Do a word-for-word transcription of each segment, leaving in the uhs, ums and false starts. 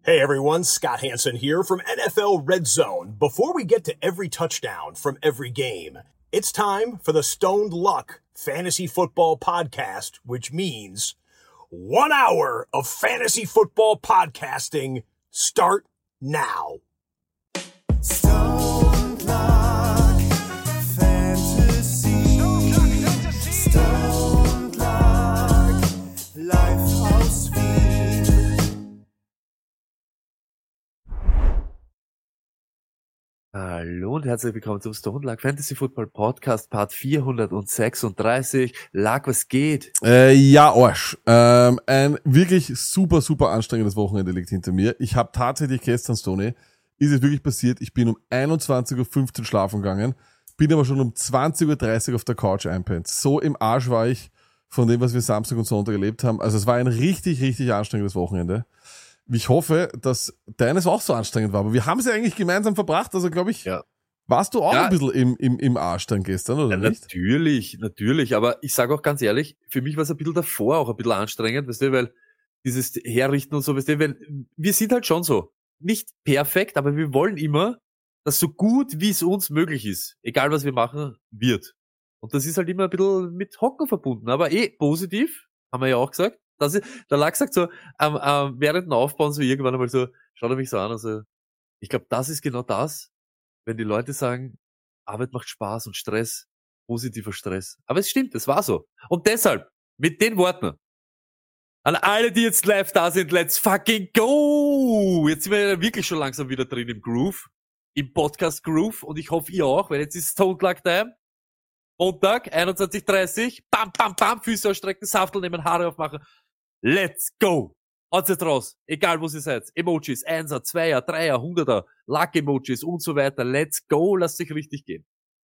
Hey everyone, Scott Hansen here from N F L Red Zone. Before we get to every touchdown from every game, it's time for the Stoned Luck Fantasy Football Podcast, which means one hour of fantasy football podcasting start now. Stoned Luck Fantasy, Stoned Luck Live aus Wien. Hallo und herzlich willkommen zum Stoned Luck Fantasy Football Podcast Part vierhundertsechsunddreißig. Luck, was geht? Äh, ja, Arsch. Ähm, ein wirklich super, super anstrengendes Wochenende liegt hinter mir. Ich habe tatsächlich gestern, Stoney, ist es wirklich passiert, ich bin um einundzwanzig Uhr fünfzehn schlafen gegangen, bin aber schon um zwanzig Uhr dreißig auf der Couch einpennt. So im Arsch war ich von dem, was wir Samstag und Sonntag erlebt haben. Also es war ein richtig, richtig anstrengendes Wochenende. Ich hoffe, dass deines auch so anstrengend war, aber wir haben es ja eigentlich gemeinsam verbracht, also glaube ich, Ja. warst du auch Ja. ein bisschen im, im, im Arsch dann gestern, oder Ja, nicht? natürlich, natürlich, aber ich sage auch ganz ehrlich, für mich war es ein bisschen davor auch ein bisschen anstrengend, weißt du, weil dieses Herrichten und so, weißt du, weil wir sind halt schon so, nicht perfekt, aber wir wollen immer, dass so gut wie es uns möglich ist, egal was wir machen, wird. Und das ist halt immer ein bisschen mit Hocken verbunden, aber eh positiv, haben wir ja auch gesagt. Das ist, der Lack sagt so, ähm, ähm, während dem Aufbauen so irgendwann einmal so, schaut er mich so an, also, ich glaube, das ist genau das, wenn die Leute sagen, Arbeit macht Spaß und Stress, positiver Stress. Aber es stimmt, es war so. Und deshalb, mit den Worten, an alle, die jetzt live da sind, let's fucking go! Jetzt sind wir ja wirklich schon langsam wieder drin im Groove, im Podcast Groove, und ich hoffe, ihr auch, weil jetzt ist Stoned Luck Time. Montag, einundzwanzig Uhr dreißig, bam, bam, bam, Füße ausstrecken, Saftel nehmen, Haare aufmachen. Let's go! Haut's jetzt raus. Egal, wo ihr seid. Emojis, Einser, Zweier, Dreier, Hunderter, Luck-Emojis und so weiter. Let's go! Lasst sich richtig gehen.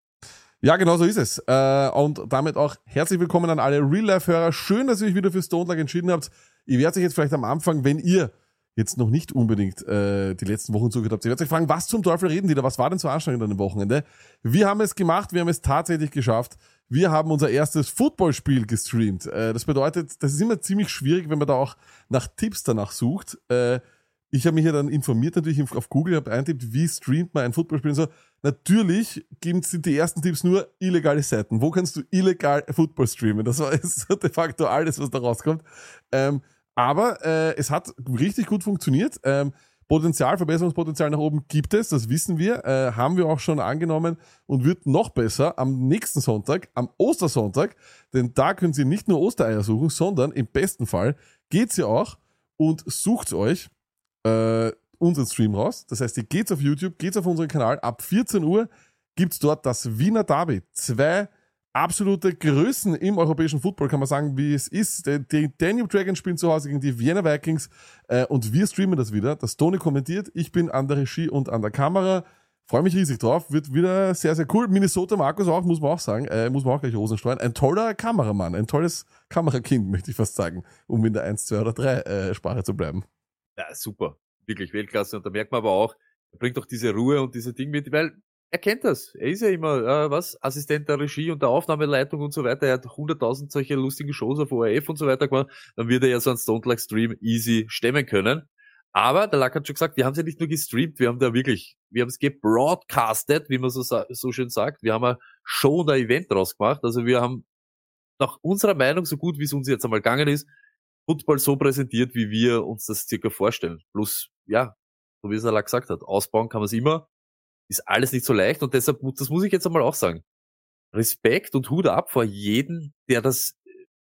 Ja, genau so ist es. Äh, und damit auch herzlich willkommen an alle Real-Life-Hörer. Schön, dass ihr euch wieder für Stoned Luck entschieden habt. Ihr werdet euch jetzt vielleicht am Anfang, wenn ihr jetzt noch nicht unbedingt äh, die letzten Wochen zugehört habt, ihr werdet euch fragen, was zum Teufel reden die da? Was war denn so anstrengend an dem Wochenende? Wir haben es gemacht, wir haben es tatsächlich geschafft. Wir haben unser erstes Footballspiel gestreamt. Äh, das bedeutet, das ist immer ziemlich schwierig, wenn man da auch nach Tipps danach sucht. Äh, ich habe mich ja dann informiert natürlich auf Google, habe eintippt, wie streamt man ein Footballspiel und so. Natürlich sind die ersten Tipps nur illegale Seiten. Wo kannst du illegal Football streamen? Das war jetzt de facto alles, was da rauskommt. Ähm, aber äh, es hat richtig gut funktioniert. Ähm, Potenzial, Verbesserungspotenzial nach oben gibt es, das wissen wir, äh, haben wir auch schon angenommen und wird noch besser am nächsten Sonntag, am Ostersonntag, denn da können Sie nicht nur Ostereier suchen, sondern im besten Fall geht's ja auch und sucht euch äh, unseren Stream raus. Das heißt, ihr geht's auf YouTube, geht's auf unseren Kanal, ab vierzehn Uhr gibt's dort das Wiener Derby. Zwei absolute Größen im europäischen Football, kann man sagen, wie es ist. Die, die Danube Dragons spielen zu Hause gegen die Vienna Vikings äh, und wir streamen das wieder. Das Tony kommentiert, ich bin an der Regie und an der Kamera. Freue mich riesig drauf, wird wieder sehr, sehr cool. Minnesota Markus auch, muss man auch sagen, äh, muss man auch gleich Rosen streuen. Ein toller Kameramann, ein tolles Kamerakind, möchte ich fast sagen, um in der eins, zwei oder drei äh, Sprache zu bleiben. Ja, super. Wirklich Weltklasse. Und da merkt man aber auch, er bringt auch diese Ruhe und diese Dinge mit, weil er kennt das. Er ist ja immer, äh, was, Assistent der Regie und der Aufnahmeleitung und so weiter. Er hat hunderttausend solche lustigen Shows auf O R F und so weiter gemacht. Dann wird er ja so einen Stoned Luck Stream easy stemmen können. Aber der Luck hat schon gesagt, wir haben es ja nicht nur gestreamt, wir haben da wirklich, wir haben es gebroadcastet, wie man so, so schön sagt. Wir haben eine Show und ein Event draus gemacht. Also wir haben nach unserer Meinung, so gut wie es uns jetzt einmal gegangen ist, Football so präsentiert, wie wir uns das circa vorstellen. Plus, ja, so wie es der Luck gesagt hat, ausbauen kann man es immer. Ist alles nicht so leicht und deshalb, das muss ich jetzt einmal auch sagen. Respekt und Hut ab vor jedem, der das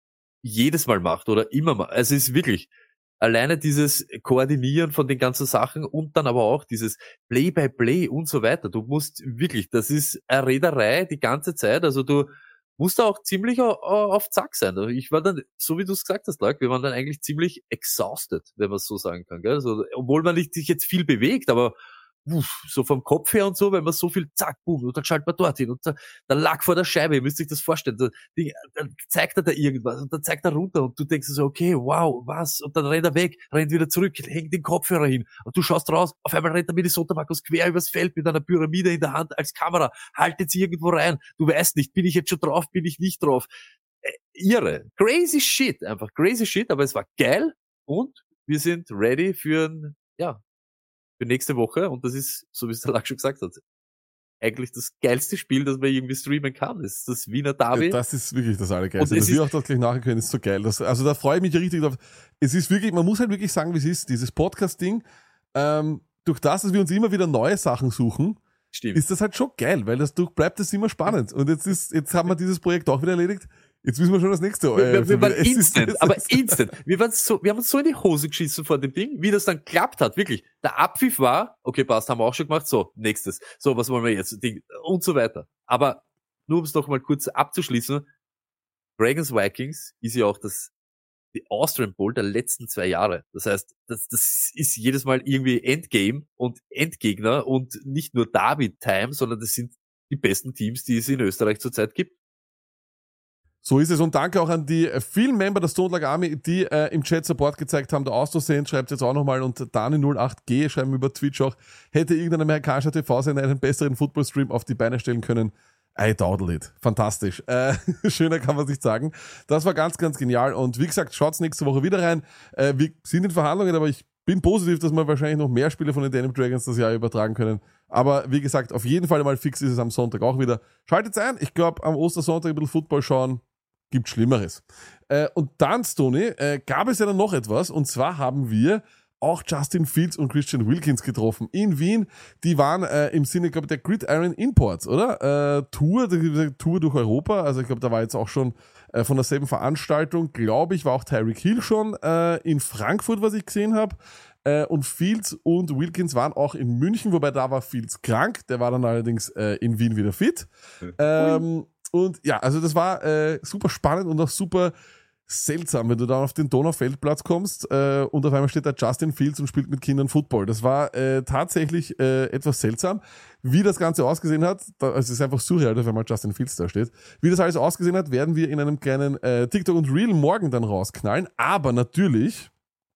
jedes Mal macht oder immer mal. Also es ist wirklich alleine dieses Koordinieren von den ganzen Sachen und dann aber auch dieses Play-by-Play und so weiter. Du musst wirklich, das ist eine Reederei die ganze Zeit. Also du musst da auch ziemlich auf Zack sein. Ich war dann, so wie du es gesagt hast, Lack, wir waren dann eigentlich ziemlich exhausted, wenn man es so sagen kann. Gell? Also, obwohl man nicht sich jetzt viel bewegt, aber uff, so vom Kopf her und so, wenn man so viel zack, boom, und dann schaltet man dorthin und da, da lag vor der Scheibe, ihr müsst euch das vorstellen, da, die, dann zeigt er da irgendwas und dann zeigt er runter und du denkst so, okay, wow, was, und dann rennt er weg, rennt wieder zurück, hängt den Kopfhörer hin und du schaust raus, auf einmal rennt der Minnesota Markus quer übers Feld mit einer Pyramide in der Hand als Kamera, haltet sie irgendwo rein, du weißt nicht, bin ich jetzt schon drauf, bin ich nicht drauf, äh, irre, crazy shit, einfach crazy shit, aber es war geil und wir sind ready für ein, ja, für nächste Woche und das ist, so wie es der Lack schon gesagt hat, eigentlich das geilste Spiel, das man irgendwie streamen kann. Das ist das Wiener Derby. Ja, das ist wirklich das Allergeilste. Und Dass wir auch das gleich nachher können, ist so geil. Das, also da freue ich mich richtig drauf. Es ist wirklich, man muss halt wirklich sagen, wie es ist, dieses Podcast-Ding, ähm, durch das, dass wir uns immer wieder neue Sachen suchen, Stimmt. ist das halt schon geil, weil das durch bleibt das immer spannend. Und jetzt ist, jetzt haben wir dieses Projekt auch wieder erledigt. Jetzt müssen wir schon das nächste. Wir, wir, wir waren es instant, ist, aber instant. Wir waren so, wir haben uns so in die Hose geschissen vor dem Ding, wie das dann klappt hat, wirklich. Der Abpfiff war, okay, passt, haben wir auch schon gemacht, so, nächstes. So, was wollen wir jetzt? Ding, und so weiter. Aber, nur um es noch mal kurz abzuschließen, Dragons Vikings ist ja auch das, die Austrian Bowl der letzten zwei Jahre. Das heißt, das, das ist jedes Mal irgendwie Endgame und Endgegner und nicht nur Derby-Time, sondern das sind die besten Teams, die es in Österreich zurzeit gibt. So ist es und danke auch an die äh, vielen Member der Stone Luck Army, die äh, im Chat Support gezeigt haben. Der Auszusehen schreibt jetzt auch nochmal und Dani null acht G schreiben über Twitch auch, hätte irgendein amerikanischer T V-Sender einen besseren Football-Stream auf die Beine stellen können. I doubt it. Fantastisch. Äh, schöner kann man nicht sagen. Das war ganz, ganz genial und wie gesagt, schaut's nächste Woche wieder rein. Äh, wir sind in Verhandlungen, aber ich bin positiv, dass wir wahrscheinlich noch mehr Spiele von den Denim Dragons das Jahr übertragen können. Aber wie gesagt, auf jeden Fall mal fix ist es am Sonntag auch wieder. Schaltet's ein. Ich glaube, am Ostersonntag ein bisschen Football schauen. Gibt Schlimmeres. Äh, und dann, Stoney, äh, gab es ja dann noch etwas. Und zwar haben wir auch Justin Fields und Christian Wilkins getroffen in Wien. Die waren äh, im Sinne, glaube ich, der Gridiron Imports, oder? Äh, Tour, die Tour durch Europa. Also ich glaube, da war jetzt auch schon äh, von derselben Veranstaltung, glaube ich, war auch Tyreek Hill schon äh, in Frankfurt, was ich gesehen habe. Äh, und Fields und Wilkins waren auch in München, wobei da war Fields krank. Der war dann allerdings äh, in Wien wieder fit. Mhm. Ähm, Und ja, also das war äh, super spannend und auch super seltsam, wenn du dann auf den Donaufeldplatz kommst äh, und auf einmal steht da Justin Fields und spielt mit Kindern Football. Das war äh, tatsächlich äh, etwas seltsam. Wie das Ganze ausgesehen hat, da, also es ist einfach surreal, wenn mal Justin Fields da steht. Wie das alles ausgesehen hat, werden wir in einem kleinen äh, TikTok und Reel morgen dann rausknallen. Aber natürlich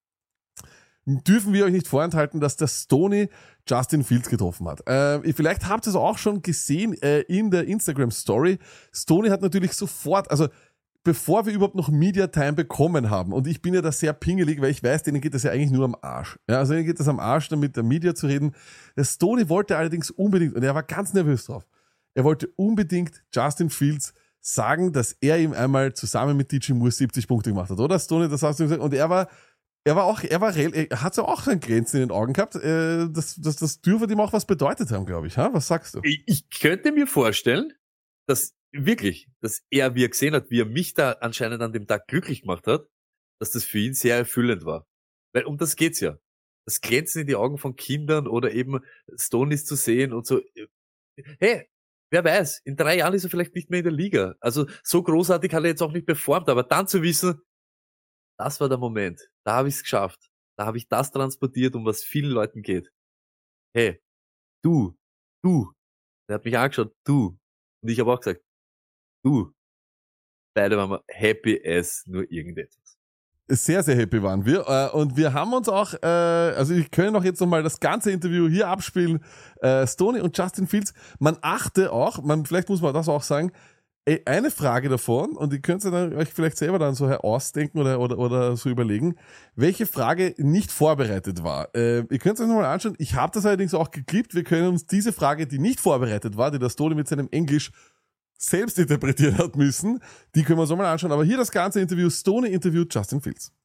dürfen wir euch nicht vorenthalten, dass der Stoney Justin Fields getroffen hat. Äh, vielleicht habt ihr es auch schon gesehen äh, in der Instagram-Story. Stoney hat natürlich sofort, also bevor wir überhaupt noch Media-Time bekommen haben, und ich bin ja da sehr pingelig, weil ich weiß, denen geht das ja eigentlich nur am Arsch. Ja, also denen geht das am Arsch, dann mit der Media zu reden. Der Stoney wollte allerdings unbedingt, und er war ganz nervös drauf, er wollte unbedingt Justin Fields sagen, dass er ihm einmal zusammen mit D J Moore siebzig Punkte gemacht hat, oder Stoney? Das hast du gesagt. Und er war Er war auch, er war, er hat so auch sein Grenzen in den Augen gehabt. Äh, das, das, das dürfte ihm auch was bedeutet haben, glaube ich. Ha? Was sagst du? Ich, ich könnte mir vorstellen, dass wirklich, dass er, wie er gesehen hat, wie er mich da anscheinend an dem Tag glücklich gemacht hat, dass das für ihn sehr erfüllend war. Weil um das geht's ja. Das Glänzen in die Augen von Kindern oder eben Stonies zu sehen und so. Hey, wer weiß, in drei Jahren ist er vielleicht nicht mehr in der Liga. Also so großartig hat er jetzt auch nicht performt, aber dann zu wissen, das war der Moment. Da habe ich es geschafft. Da habe ich das transportiert, um was vielen Leuten geht. Hey, du, du. Er hat mich angeschaut, du. Und ich habe auch gesagt, du. Beide waren wir happy as nur irgendetwas. Sehr, sehr happy waren wir. Und wir haben uns auch, also ich kann auch jetzt nochmal das ganze Interview hier abspielen. Stoney und Justin Fields. Man achte auch, man, vielleicht muss man das auch sagen, eine Frage davon, und ihr könnt dann euch vielleicht selber dann so ausdenken oder, oder, oder so überlegen, welche Frage nicht vorbereitet war. Äh, ihr könnt es euch nochmal anschauen. Ich habe das allerdings auch geklippt. Wir können uns diese Frage, die nicht vorbereitet war, die der Stoney mit seinem Englisch selbst interpretiert hat müssen, die können wir uns nochmal anschauen. Aber hier das ganze Interview. Stoney interviewt Justin Fields.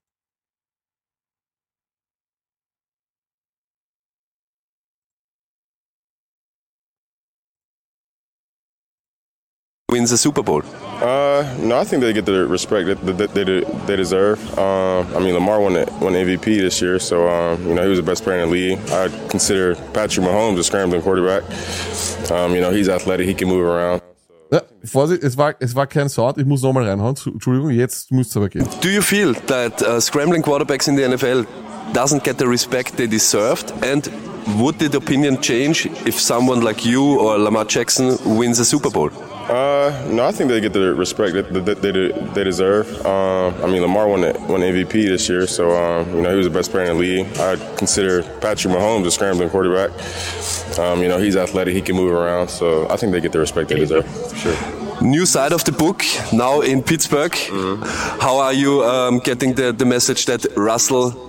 Wins the Super Bowl? Uh, no, I think they get the respect that, that they, they deserve. Uh, I mean, Lamar won the, won the M V P this year, so um, you know he was the best player in the league. I consider Patrick Mahomes a scrambling quarterback. Um, you know he's athletic, he can move around. Ja, Vorsicht, es war, es war kein Sound, ich muss nochmal reinhauen. Entschuldigung, jetzt muss es aber gehen. Do you feel that uh, scrambling quarterbacks in the N F L doesn't get the respect they deserved? And would the opinion change if someone like you or Lamar Jackson wins a Super Bowl? Uh, no, I think they get the respect that, that they, they deserve. Uh, I mean, Lamar won the, won the M V P this year, so um, you know he was the best player in the league. I consider Patrick Mahomes a scrambling quarterback. Um, you know he's athletic, he can move around, so I think they get the respect they deserve. For sure. New side of the book now in Pittsburgh. Mm-hmm. How are you um, getting the, the message that Russell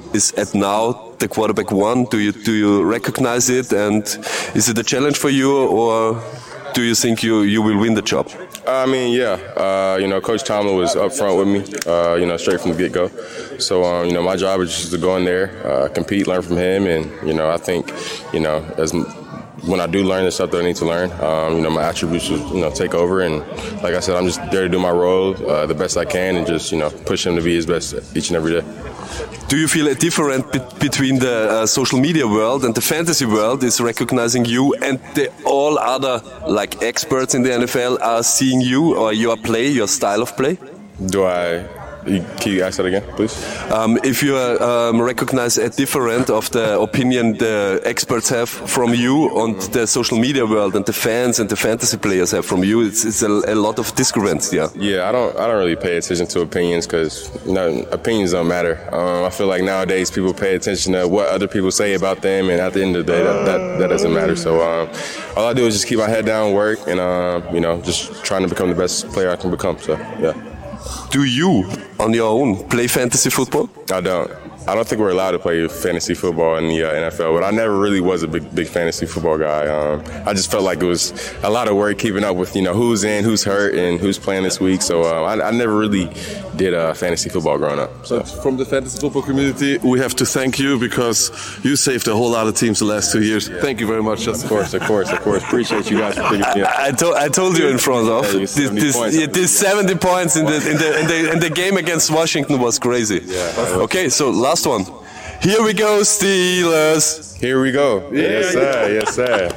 is at now the quarterback one. Do you do you recognize it, and is it a challenge for you, or do you think you, you will win the job? I mean, yeah. Uh, you know, Coach Tomlin was up front with me, uh, you know, straight from the get-go. So, um, you know, my job is just to go in there, uh, compete, learn from him. And, you know, I think, you know, as when I do learn the stuff that I need to learn, um, you know, my attributes will, you know, take over. And like I said, I'm just there to do my role uh, the best I can and just, you know, push him to be his best each and every day. Do you feel a difference be- between the uh, social media world and the fantasy world is recognizing you, and the all other like experts in the N F L are seeing you or your play, your style of play? Do I? Can you ask that again, please? Um, if you uh, um, recognize a difference of the opinion the experts have from you and the social media world and the fans and the fantasy players have from you, it's, it's a, a lot of discrepancy. Yeah. Yeah, I don't. I don't really pay attention to opinions because you know opinions don't matter. Um, I feel like nowadays people pay attention to what other people say about them, and at the end of the day, that that, that doesn't matter. So um, all I do is just keep my head down, work, and uh, you know, just trying to become the best player I can become. So yeah. Do you, on your own, play fantasy football? I don't. I don't think we're allowed to play fantasy football in the uh, N F L, but I never really was a big, big fantasy football guy. Um, I just felt like it was a lot of work keeping up with, you know, who's in, who's hurt, and who's playing this week. So uh, I, I never really did uh, fantasy football growing up. So. But from the fantasy football community, we have to thank you because you saved a whole lot of teams the last two years. Yeah. Thank you very much, Justin. Of course, of course, of course. Appreciate you guys for picking me up. I, I, to, I told you in front of yeah, this, this, points. yeah, this seventy points in the in the in the in the game against Washington was crazy. Yeah. Okay, so last one. Here we go, Steelers. Here we go. Yeah. Yes, sir. Yes, sir.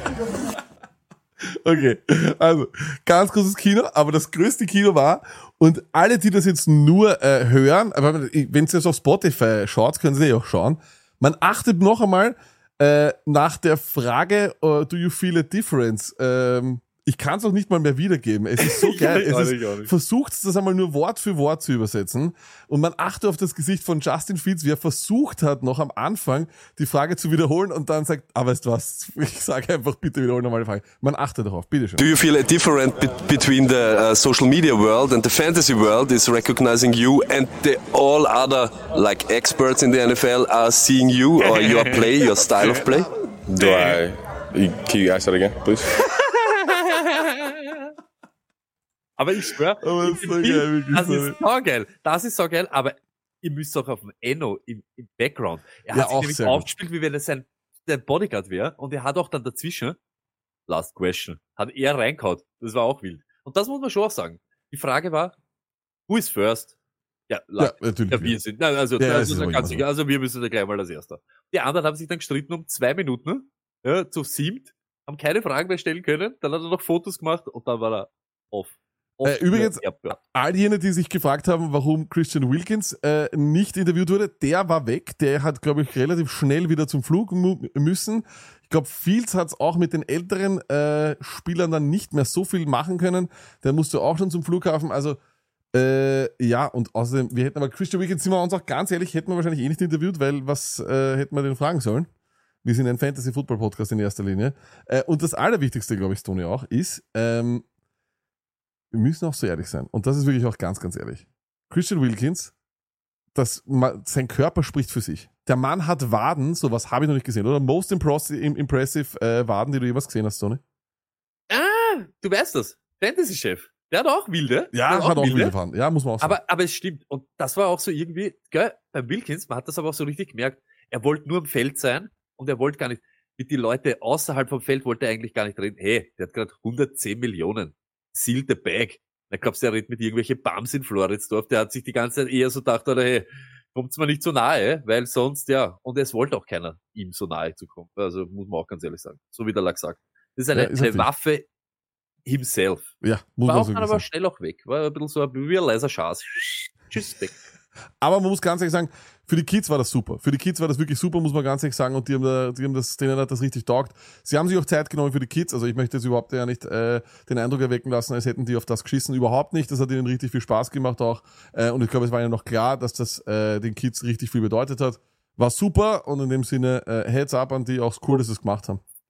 Okay, also ganz großes Kino, aber das größte Kino war, und alle, die das jetzt nur äh, hören, aber wenn ihr jetzt auf Spotify schaut, können Sie auch schauen, man achtet noch einmal äh, nach der Frage, uh, do you feel a difference? Ähm, ich kann es auch nicht mal mehr wiedergeben. Es ist so geil. Es ist, versucht das einmal nur Wort für Wort zu übersetzen. Und man achtet auf das Gesicht von Justin Fields, wie er versucht hat, noch am Anfang die Frage zu wiederholen und dann sagt, ah, weißt du was, ich sage einfach, bitte wiederholen nochmal die Frage. Man achtet darauf, bitteschön. Do you feel a difference be- between the uh, social media world and the fantasy world is recognizing you, and the all other like experts in the N F L are seeing you or your play, your style of play? Do I? Can you ask that again, please? Aber ich schwör, aber das, ist so geil, das ist so geil. Das ist so geil, aber ihr müsst auch auf dem Enno im, im Background. Er ja, hat sich nämlich aufgespielt, wie wenn er sein, sein Bodyguard wäre, und er hat auch dann dazwischen, last question, hat er reingehauen. Das war auch wild. Und das muss man schon auch sagen. Die Frage war, who is first? Ja, ja natürlich. Ja, wir sind, also, ja, das ist ganz sicher, also wir müssen da gleich mal als Erster. Die anderen haben sich dann gestritten um zwei Minuten, ja, zu siebt, haben keine Fragen mehr stellen können, dann hat er noch Fotos gemacht und dann war er off. Äh, übrigens, all jene, die sich gefragt haben, warum Christian Wilkins äh, nicht interviewt wurde, der war weg. Der hat, glaube ich, relativ schnell wieder zum Flug mu- müssen. Ich glaube, Fields hat es auch mit den älteren äh, Spielern dann nicht mehr so viel machen können. Der musste auch schon zum Flughafen. Also, äh, ja, und außerdem, wir hätten aber Christian Wilkins, sind wir uns auch ganz ehrlich, hätten wir wahrscheinlich eh nicht interviewt, weil was äh, hätten wir denn fragen sollen? Wir sind ein Fantasy-Football-Podcast in erster Linie. Äh, und das Allerwichtigste, glaube ich, Toni, auch, ist, ähm, wir müssen auch so ehrlich sein. Und das ist wirklich auch ganz, ganz ehrlich. Christian Wilkins, das, sein Körper spricht für sich. Der Mann hat Waden, sowas habe ich noch nicht gesehen, oder? Most impressive, impressive äh, Waden, die du jemals gesehen hast, Toni. Ah, du weißt das. Fantasy-Chef. Der hat auch wilde. Ja, hat auch, hat auch wilde Faden. Ja, muss man auch sagen. Aber, aber es stimmt. Und das war auch so irgendwie, gell, bei Wilkins, man hat das aber auch so richtig gemerkt, er wollte nur im Feld sein und er wollte gar nicht, mit den Leuten außerhalb vom Feld wollte er eigentlich gar nicht reden. Hey, der hat gerade hundertzehn Millionen. Seal the bag. Da glaubst du, er redet mit irgendwelchen Bums in Floridsdorf. Der hat sich die ganze Zeit eher so gedacht, oder hey, kommt's mir nicht so nahe, weil sonst, ja, und es wollte auch keiner, ihm so nahe zu kommen. Also, muss man auch ganz ehrlich sagen. So wie der Lack sagt. Das ist eine, ja, ist eine Waffe himself. Ja, muss war man auch so dann aber sagen. schnell auch weg. War ein bisschen so ein leiser Schaß. Tschüss, weg. Aber man muss ganz ehrlich sagen, für die Kids war das super. Für die Kids war das wirklich super, muss man ganz ehrlich sagen. Und die haben, da, die haben das, denen hat das richtig taugt. Sie haben sich auch Zeit genommen für die Kids. Also ich möchte jetzt überhaupt ja nicht äh, den Eindruck erwecken lassen, als hätten die auf das geschissen. Überhaupt nicht. Das hat ihnen richtig viel Spaß gemacht auch. Äh, und ich glaube, es war ja noch klar, dass das äh, den Kids richtig viel bedeutet hat. War super. Und in dem Sinne, äh, Heads up an die, auch cool, dass sie es gemacht haben.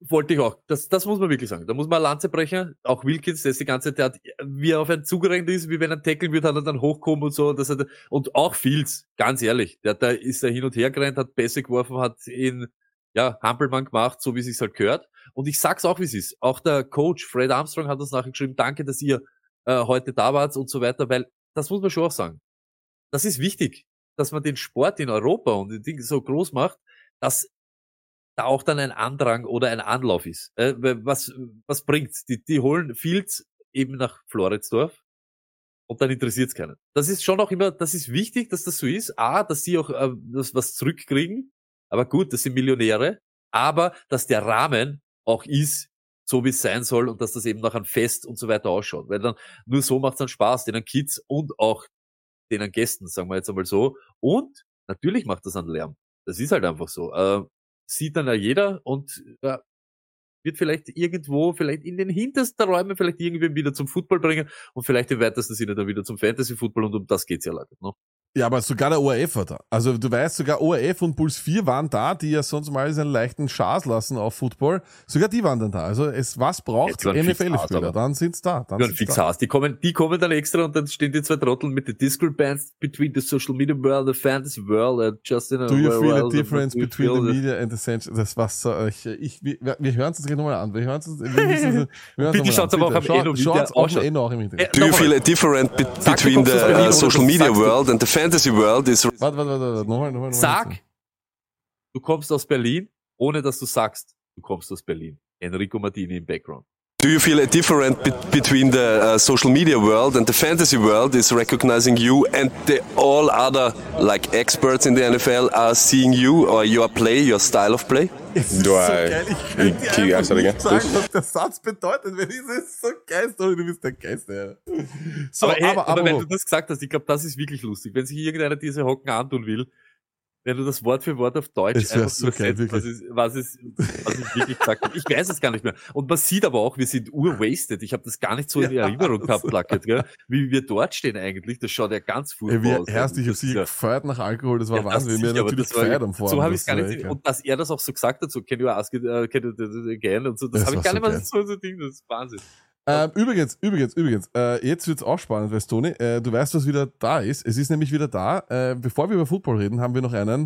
wollte ich auch. Das, das muss man wirklich sagen. Da muss man eine Lanze brechen. Auch Wilkins, der ist die ganze Zeit, wie er auf einen zugerannt ist, wie wenn er tackeln würde, hat er dann hochkommen und so. Und, das hat, und auch Fields, ganz ehrlich. Der, da ist er hin und her gerannt, hat Pässe geworfen, hat ihn, ja, Hampelmann gemacht, so wie es sich halt gehört. Und ich sag's auch, wie es ist. Auch der Coach, Fred Armstrong, hat uns nachher geschrieben, danke, dass ihr äh, heute da wart und so weiter, weil das muss man schon auch sagen. Das ist wichtig, dass man den Sport in Europa und die Dinge so groß macht, dass da auch dann ein Andrang oder ein Anlauf ist. Äh, was, was bringt's? Die, die holen Fields eben nach Floridsdorf und dann interessiert's keinen. Das ist schon auch immer, das ist wichtig, dass das so ist. A, dass sie auch äh, das was zurückkriegen. Aber gut, das sind Millionäre. Aber, dass der Rahmen auch ist, so wie es sein soll und dass das eben nach einem Fest und so weiter ausschaut. Weil dann, nur so macht's dann Spaß, denen Kids und auch denen Gästen, sagen wir jetzt einmal so. Und natürlich macht das einen Lärm. Das ist halt einfach so. Äh, sieht dann ja jeder und äh, wird vielleicht irgendwo, vielleicht in den hintersten Räumen, vielleicht irgendwie wieder zum Football bringen und vielleicht im weitesten Sinne dann wieder zum Fantasy-Football und um das geht's ja leider, ne? Ja, aber sogar der O R F war da. Also du weißt, sogar O R F und Puls vier waren da, die ja sonst mal einen leichten Schaß lassen auf Football. Sogar die waren dann da. Also es was braucht N F L-Spieler, dann sind's da. Dann ja, sind's fix da. Haas. Die kommen, die kommen dann extra und dann stehen die zwei Trottel mit den Discrepancies between the social media world, the fantasy world, uh, just in a Do you world, feel a world, difference between the media and the central? Das war's so, ich, ich, wir, wir hören es uns gleich nochmal an. Wir hören es uns, wir müssen, wir Bitte schaut's aber auch am Eno auch im Internet. Do you feel a difference be between the uh, social media world and the fantasy world is Warte, warte, warte, warte, nochmal, nochmal, nochmal. Sag, du kommst aus Berlin, ohne dass du sagst, du kommst aus Berlin. Enrico Martini im Background. Do you feel a difference be between the uh, social media world and the fantasy world is recognizing you and the all other like experts in the N F L are seeing you or your play, your style of play? Es ist Do so I- geil. Ich kann dir Can you einfach answer nicht again, sagen, please? was der Satz bedeutet, wenn ich es so geil, Toni, du bist der Geiste. So, aber, hey, aber, aber, aber, wenn du das gesagt hast, ich glaube, das ist wirklich lustig. Wenn sich irgendeiner diese Hocken antun will, wenn du das Wort für Wort auf Deutsch Es wär einfach so geil, übersetzt, was, ist, was, ist, was ich wirklich gesagt habe. Ich weiß es gar nicht mehr. Und man sieht aber auch, wir sind urwasted. Ich habe das gar nicht so in Ja, Erinnerung gehabt, so. Placket, gell? Wie wir dort stehen eigentlich. Das schaut ja ganz Ey, furchtbar wie, aus. erst, ich hab Das sie ist ja- gefeiert nach Alkohol, das war Ja, das Wahnsinn. Wir haben sicher, aber natürlich das war- gefeiert am Vorabend. So habe ich das gar war nicht, echt geil. und dass er das auch so gesagt hat, so can you ask it, uh, can you do it again und so, das, Das habe ich war gar so nicht mehr geil. so so Ding, das ist Wahnsinn. Ähm, übrigens, übrigens, übrigens, äh, jetzt wird's auch spannend, weißt du, Toni, äh, du weißt, was wieder da ist. Es ist nämlich wieder da. Äh, bevor wir über Football reden, haben wir noch einen.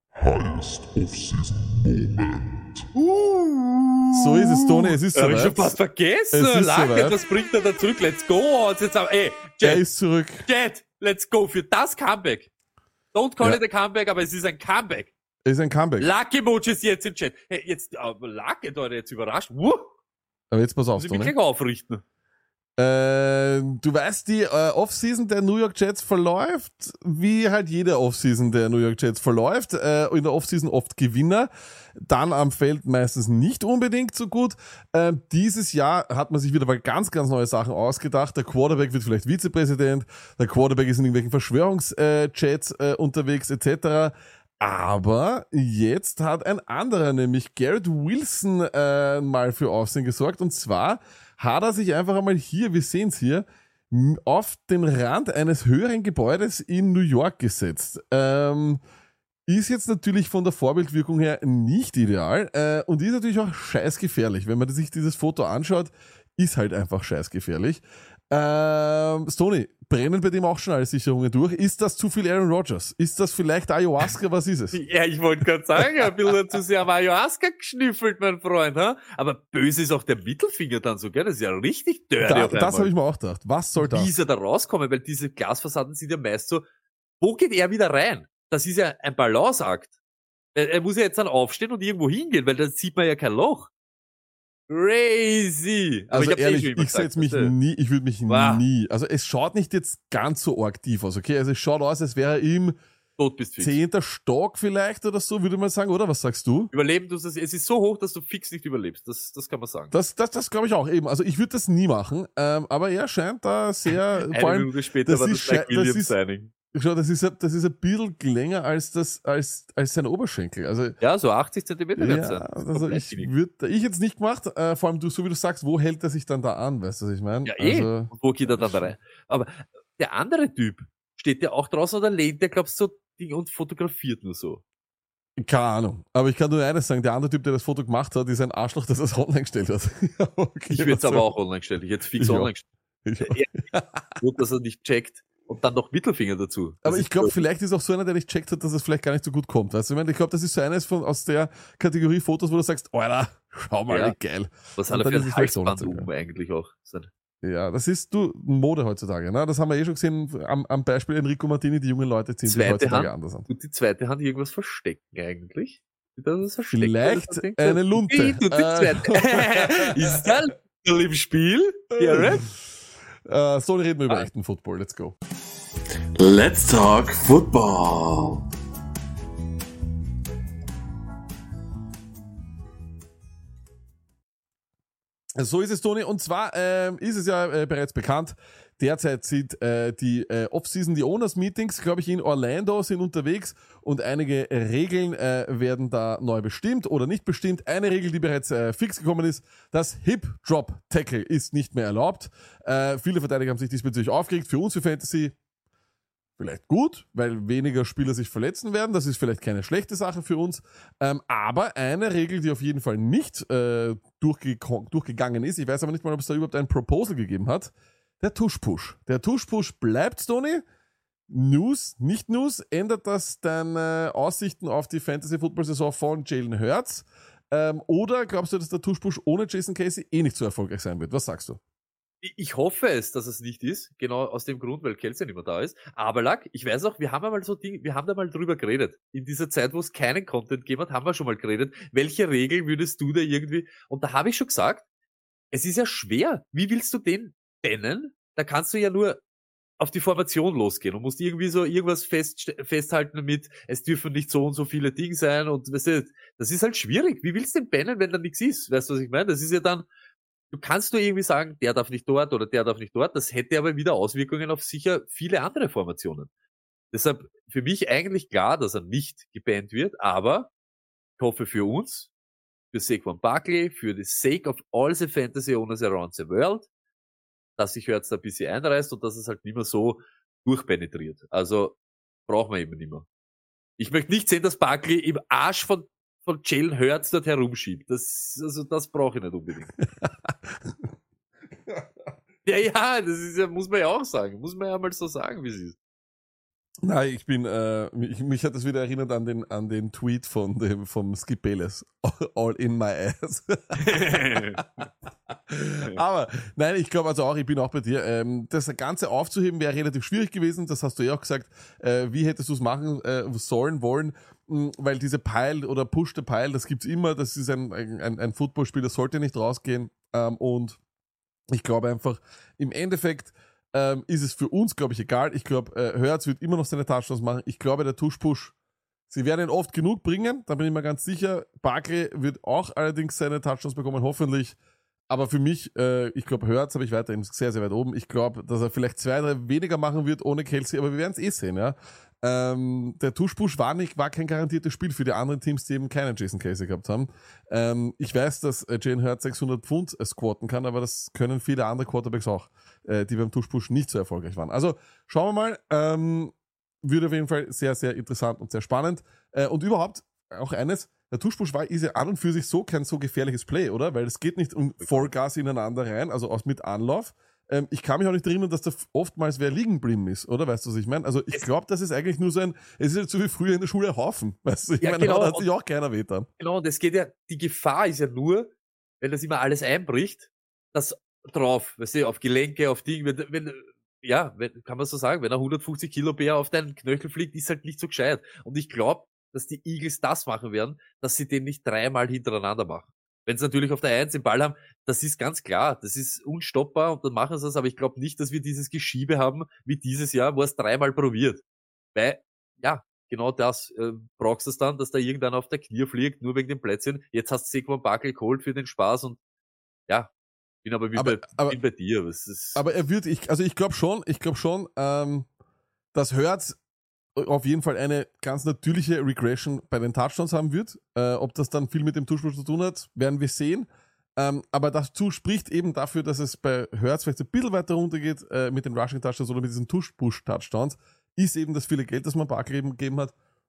So ist es, Toni, es ist Das habe ich schon soweit. fast vergessen. Es ist Lacke, soweit. was bringt er da zurück? Let's go. Und jetzt aber, ey, Er Jet, ist zurück. Jet, let's go für das Comeback. Don't call Ja. it a comeback, aber es ist ein Comeback. Es ist ein Comeback. Lucky Emojis jetzt im Chat. Hey, jetzt, aber Lucky, Leute, jetzt überrascht. Wuh, Aber jetzt pass auf, muss ich mich Toni. gleich aufrichten. Äh, du weißt, die äh, Offseason der New York Jets verläuft, wie halt jede Offseason der New York Jets verläuft. Äh, in der Offseason oft Gewinner, dann am Feld meistens nicht unbedingt so gut. Äh, dieses Jahr hat man sich wieder mal ganz, ganz neue Sachen ausgedacht. Der Quarterback wird vielleicht Vizepräsident, der Quarterback ist in irgendwelchen Verschwörungsjets äh, unterwegs et cetera. Aber jetzt hat ein anderer, nämlich Garrett Wilson, äh, mal für Aufsehen gesorgt. Und zwar hat er sich einfach einmal hier, wir sehen es hier, m- auf den Rand eines höheren Gebäudes in New York gesetzt. Ähm, ist jetzt natürlich von der Vorbildwirkung her nicht ideal äh, und ist natürlich auch scheißgefährlich. Wenn man sich dieses Foto anschaut, ist halt einfach scheißgefährlich. Ähm, Stoney, brennen bei dem auch schon alle Sicherungen durch? Ist das zu viel Aaron Rodgers? Ist das vielleicht Ayahuasca? Was ist es? Ja, ich wollte gerade sagen, ein bisschen zu sehr am Ayahuasca geschnüffelt, mein Freund. Ha? Aber böse ist auch der Mittelfinger dann so, gell? Das ist ja richtig dirty Da, auf das einmal. habe ich mir auch gedacht. Was soll Wie das? ist er da rauskommen? Weil diese Glasfassaden sind ja meist so, wo geht er wieder rein? Das ist ja ein Balanceakt. Er, er muss ja jetzt dann aufstehen und irgendwo hingehen, weil dann sieht man ja kein Loch. Crazy. Aber Also ich hab's ehrlich, eh schon immer ich setze gesagt, mich weißt du? nie, ich würde mich Wow. nie, also es schaut nicht jetzt ganz so arg tief aus, okay? Also es schaut aus, als wäre er im Tot bist fix. zehnter Stock vielleicht oder so, würde man sagen, oder? Was sagst du? Überleben, du, es ist so hoch, dass du fix nicht überlebst. Das, das kann man sagen. Das, das, das glaube ich auch eben. Also ich würde das nie machen, ähm, aber er scheint da sehr, Eine vor allem, Minute später das war ist das Mike schei- das Williams ist- Signing. schau, das ist, ein- das ist ein bisschen länger als das, als, als sein Oberschenkel. Also Ja, so achtzig Zentimeter wird's sein. ja, Das ist also komplett ich wenig. würde, ich jetzt nicht gemacht, äh, vor allem du, so wie du sagst, wo hält er sich dann da an, weißt du, was ich meine? Ja, eh. Also, Und wo geht er dann da rein? Aber der andere Typ, steht der auch draußen oder lehnt der, glaubst du, so Ding und fotografiert nur so? Keine Ahnung. Aber ich kann nur eines sagen, der andere Typ, der das Foto gemacht hat, ist ein Arschloch, das es online gestellt hat. Okay, ich würde es was aber soll- auch online stellen. Ich hätte fix Ich auch. online gestellt. Ich auch. Nur, dass er nicht checkt. Und dann noch Mittelfinger dazu. Das Aber ist ich glaube, so- vielleicht ist auch so einer, der nicht checkt hat, dass es vielleicht gar nicht so gut kommt. Weißt du, ich meine, ich glaube, das ist so eines von, aus der Kategorie Fotos, wo du sagst, Alter, schau mal, Ja. wie geil. Was Und hat er dann für ist ein es vielleicht so Halsband nicht so um eigentlich auch? Sein- Ja, das ist du Mode heutzutage. Ne? Das haben wir eh schon gesehen am, am Beispiel Enrico Martini. Die jungen Leute ziehen sich Zweite heutzutage Hand. anders an. Tut die zweite Hand irgendwas verstecken eigentlich? Tut er das verstecken? Vielleicht Oder denkt eine er, Lunte. Wie, tut die Äh. zweite. Ist da Lutherl im Spiel? Ja, right? Äh, so reden wir über Ah. echten Football. Let's go. Let's talk football. So ist es, Toni. Und zwar ähm, ist es ja äh, bereits bekannt, derzeit sind äh, die äh, Off-Season, die Owners-Meetings, glaube ich, in Orlando sind unterwegs und einige Regeln äh, werden da neu bestimmt oder nicht bestimmt. Eine Regel, die bereits äh, fix gekommen ist, das Hip-Drop-Tackle ist nicht mehr erlaubt. Äh, viele Verteidiger haben sich diesbezüglich aufgeregt. Für uns, für Fantasy, vielleicht gut, weil weniger Spieler sich verletzen werden. Das ist vielleicht keine schlechte Sache für uns. Ähm, aber eine Regel, die auf jeden Fall nicht äh, durchge durchgegangen ist, ich weiß aber nicht mal, ob es da überhaupt ein Proposal gegeben hat, der Tush-Push. Der Tush-Push bleibt, Tony. News, nicht News, ändert das deine Aussichten auf die Fantasy-Football-Saison von Jalen Hurts? Ähm, oder glaubst du, dass der Tush-Push ohne Jason Casey eh nicht so erfolgreich sein wird? Was sagst du? Ich ich hoffe es, dass es nicht ist, genau aus dem Grund, weil Kelsey nicht mehr da ist. Aber Lack, ich weiß auch, wir haben einmal so Dinge, wir haben da mal drüber geredet. In dieser Zeit, wo es keinen Content gegeben hat, haben wir schon mal geredet. Welche Regeln würdest du da irgendwie, und da habe ich schon gesagt, es ist ja schwer. Wie willst du den bannen? Da kannst du ja nur auf die Formation losgehen und musst irgendwie so irgendwas fest, festhalten mit, es dürfen nicht so und so viele Dinge sein und weißt du, das ist halt schwierig. Wie willst du den bannen, wenn da nichts ist? Weißt du, was ich meine? Das ist ja dann, du kannst nur irgendwie sagen, der darf nicht dort oder der darf nicht dort. Das hätte aber wieder Auswirkungen auf sicher viele andere Formationen. Deshalb für mich eigentlich klar, dass er nicht gebannt wird, aber ich hoffe für uns, für Saquon Barkley, für the sake of all the fantasy owners around the world, dass sich Hurts da ein bisschen einreißt und dass es halt nicht mehr so durchpenetriert. Also brauchen wir eben nicht mehr. Ich möchte nicht sehen, dass Barkley im Arsch von von Jalen Hurts dort herumschiebt. Das, also das brauche ich nicht unbedingt. ja, ja, das ist ja, muss man ja auch sagen. Muss man ja mal so sagen, wie es ist. Nein, ich bin, äh, mich, mich hat das wieder erinnert an den, an den Tweet von dem, vom Skip Bayless. All in my ass. Aber, nein, ich glaube also auch, ich bin auch bei dir. Ähm, das Ganze aufzuheben wäre relativ schwierig gewesen. Das hast du ja auch gesagt. Äh, wie hättest du es machen äh, sollen, wollen? Mh, weil diese Pile oder Push the Pile, das gibt's immer. Das ist ein, ein, ein Footballspiel, das sollte nicht rausgehen. Ähm, und ich glaube einfach, im Endeffekt, Ähm, ist es für uns, glaube ich, egal. Ich glaube, äh, Hurts wird immer noch seine Touchdowns machen. Ich glaube, der Tush-Push, sie werden ihn oft genug bringen, da bin ich mir ganz sicher. Barkley wird auch allerdings seine Touchdowns bekommen, hoffentlich. Aber für mich, äh, ich glaube, Hurts habe ich weiterhin sehr, sehr weit oben. Ich glaube, dass er vielleicht zwei, drei weniger machen wird ohne Kelsey, aber wir werden es eh sehen, ja. Ähm, der Tush-Push war nicht, war kein garantiertes Spiel für die anderen Teams, die eben keinen Jason Casey gehabt haben. Ähm, ich weiß, dass äh, Jalen Hurts sechshundert Pfund äh, squatten kann, aber das können viele andere Quarterbacks auch, äh, die beim Tush-Push nicht so erfolgreich waren. Also, schauen wir mal, ähm, wird auf jeden Fall sehr, sehr interessant und sehr spannend. Äh, und überhaupt, auch eines, der Tush-Push war, ist ja an und für sich so kein so gefährliches Play, oder? Weil es geht nicht um Vollgas ineinander rein, also aus mit Anlauf. Ähm, ich kann mich auch nicht erinnern, dass da oftmals wer liegen geblieben ist, oder? Weißt du, was ich meine? Also ich glaube, das ist eigentlich nur so ein, es ist halt so wie früher in der Schule Haufen, weißt du? Ich Ja, meine, genau. da hat sich auch keiner wehtan. Genau, und es geht ja, die Gefahr ist ja nur, wenn das immer alles einbricht, das drauf, weißt du, auf Gelenke, auf Dinge, wenn, wenn, ja, wenn, kann man so sagen, wenn ein hundertfünfzig Kilo Bär auf deinen Knöchel fliegt, ist halt nicht so gescheit. Und ich glaube, dass die Eagles das machen werden, dass sie den nicht dreimal hintereinander machen. Wenn sie natürlich auf der Eins den Ball haben, das ist ganz klar, das ist unstoppbar und dann machen sie es, aber ich glaube nicht, dass wir dieses Geschiebe haben wie dieses Jahr, wo es dreimal probiert. Weil, ja, genau das, äh, brauchst du es dann, dass da irgendeiner auf der Knie fliegt, nur wegen dem Plätzchen. Jetzt hast du Saquon Barkley geholt für den Spaß und ja, bin aber wie Aber- bei, aber- bin bei dir. Es ist, Aber er wird, ich, also ich glaube schon, ich glaube schon, ähm, dass Hurts auf jeden Fall eine ganz natürliche Regression bei den Touchdowns haben wird. Äh, ob das dann viel mit dem Tush-Push zu tun hat, werden wir sehen. Ähm, aber dazu spricht eben dafür, dass es bei Hurts vielleicht ein bisschen weiter runtergeht äh, mit den Rushing-Touchdowns oder mit diesen Tush-Push-Touchdowns, ist eben das viele Geld, das man Barkley eben gegeben hat.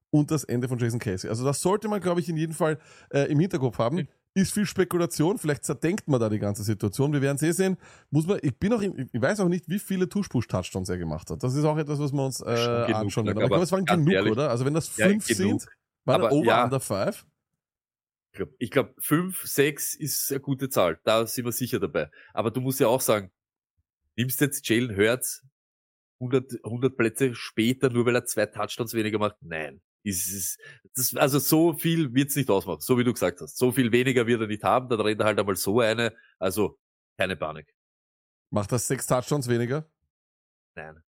und das Ende von Jason Casey. Also das sollte man, glaube ich, in jedem Fall äh, im Hinterkopf haben. Ist viel Spekulation, vielleicht zerdenkt man da die ganze Situation. Wir werden es eh sehen. Muss man, ich bin auch, in, ich weiß auch nicht, wie viele Tush-Push-Touchdowns er gemacht hat. Das ist auch etwas, was wir uns äh, genug, anschauen werden. Aber ich glaube, es waren genug, ehrlich, oder? Also wenn das fünf ja, sind, war der Over ja, under five? Ich glaube, ich glaub, fünf, sechs ist eine gute Zahl. Da sind wir sicher dabei. Aber du musst ja auch sagen, nimmst jetzt Jalen Hurts hundert, hundert Plätze später, nur weil er zwei Touchdowns weniger macht? Nein. Ist es, das, also so viel wird's nicht ausmachen, so wie du gesagt hast. So viel weniger wird er nicht haben, dann rennt er halt einmal so eine. Also keine Panik. Macht das sechs Touchdowns weniger? Nein.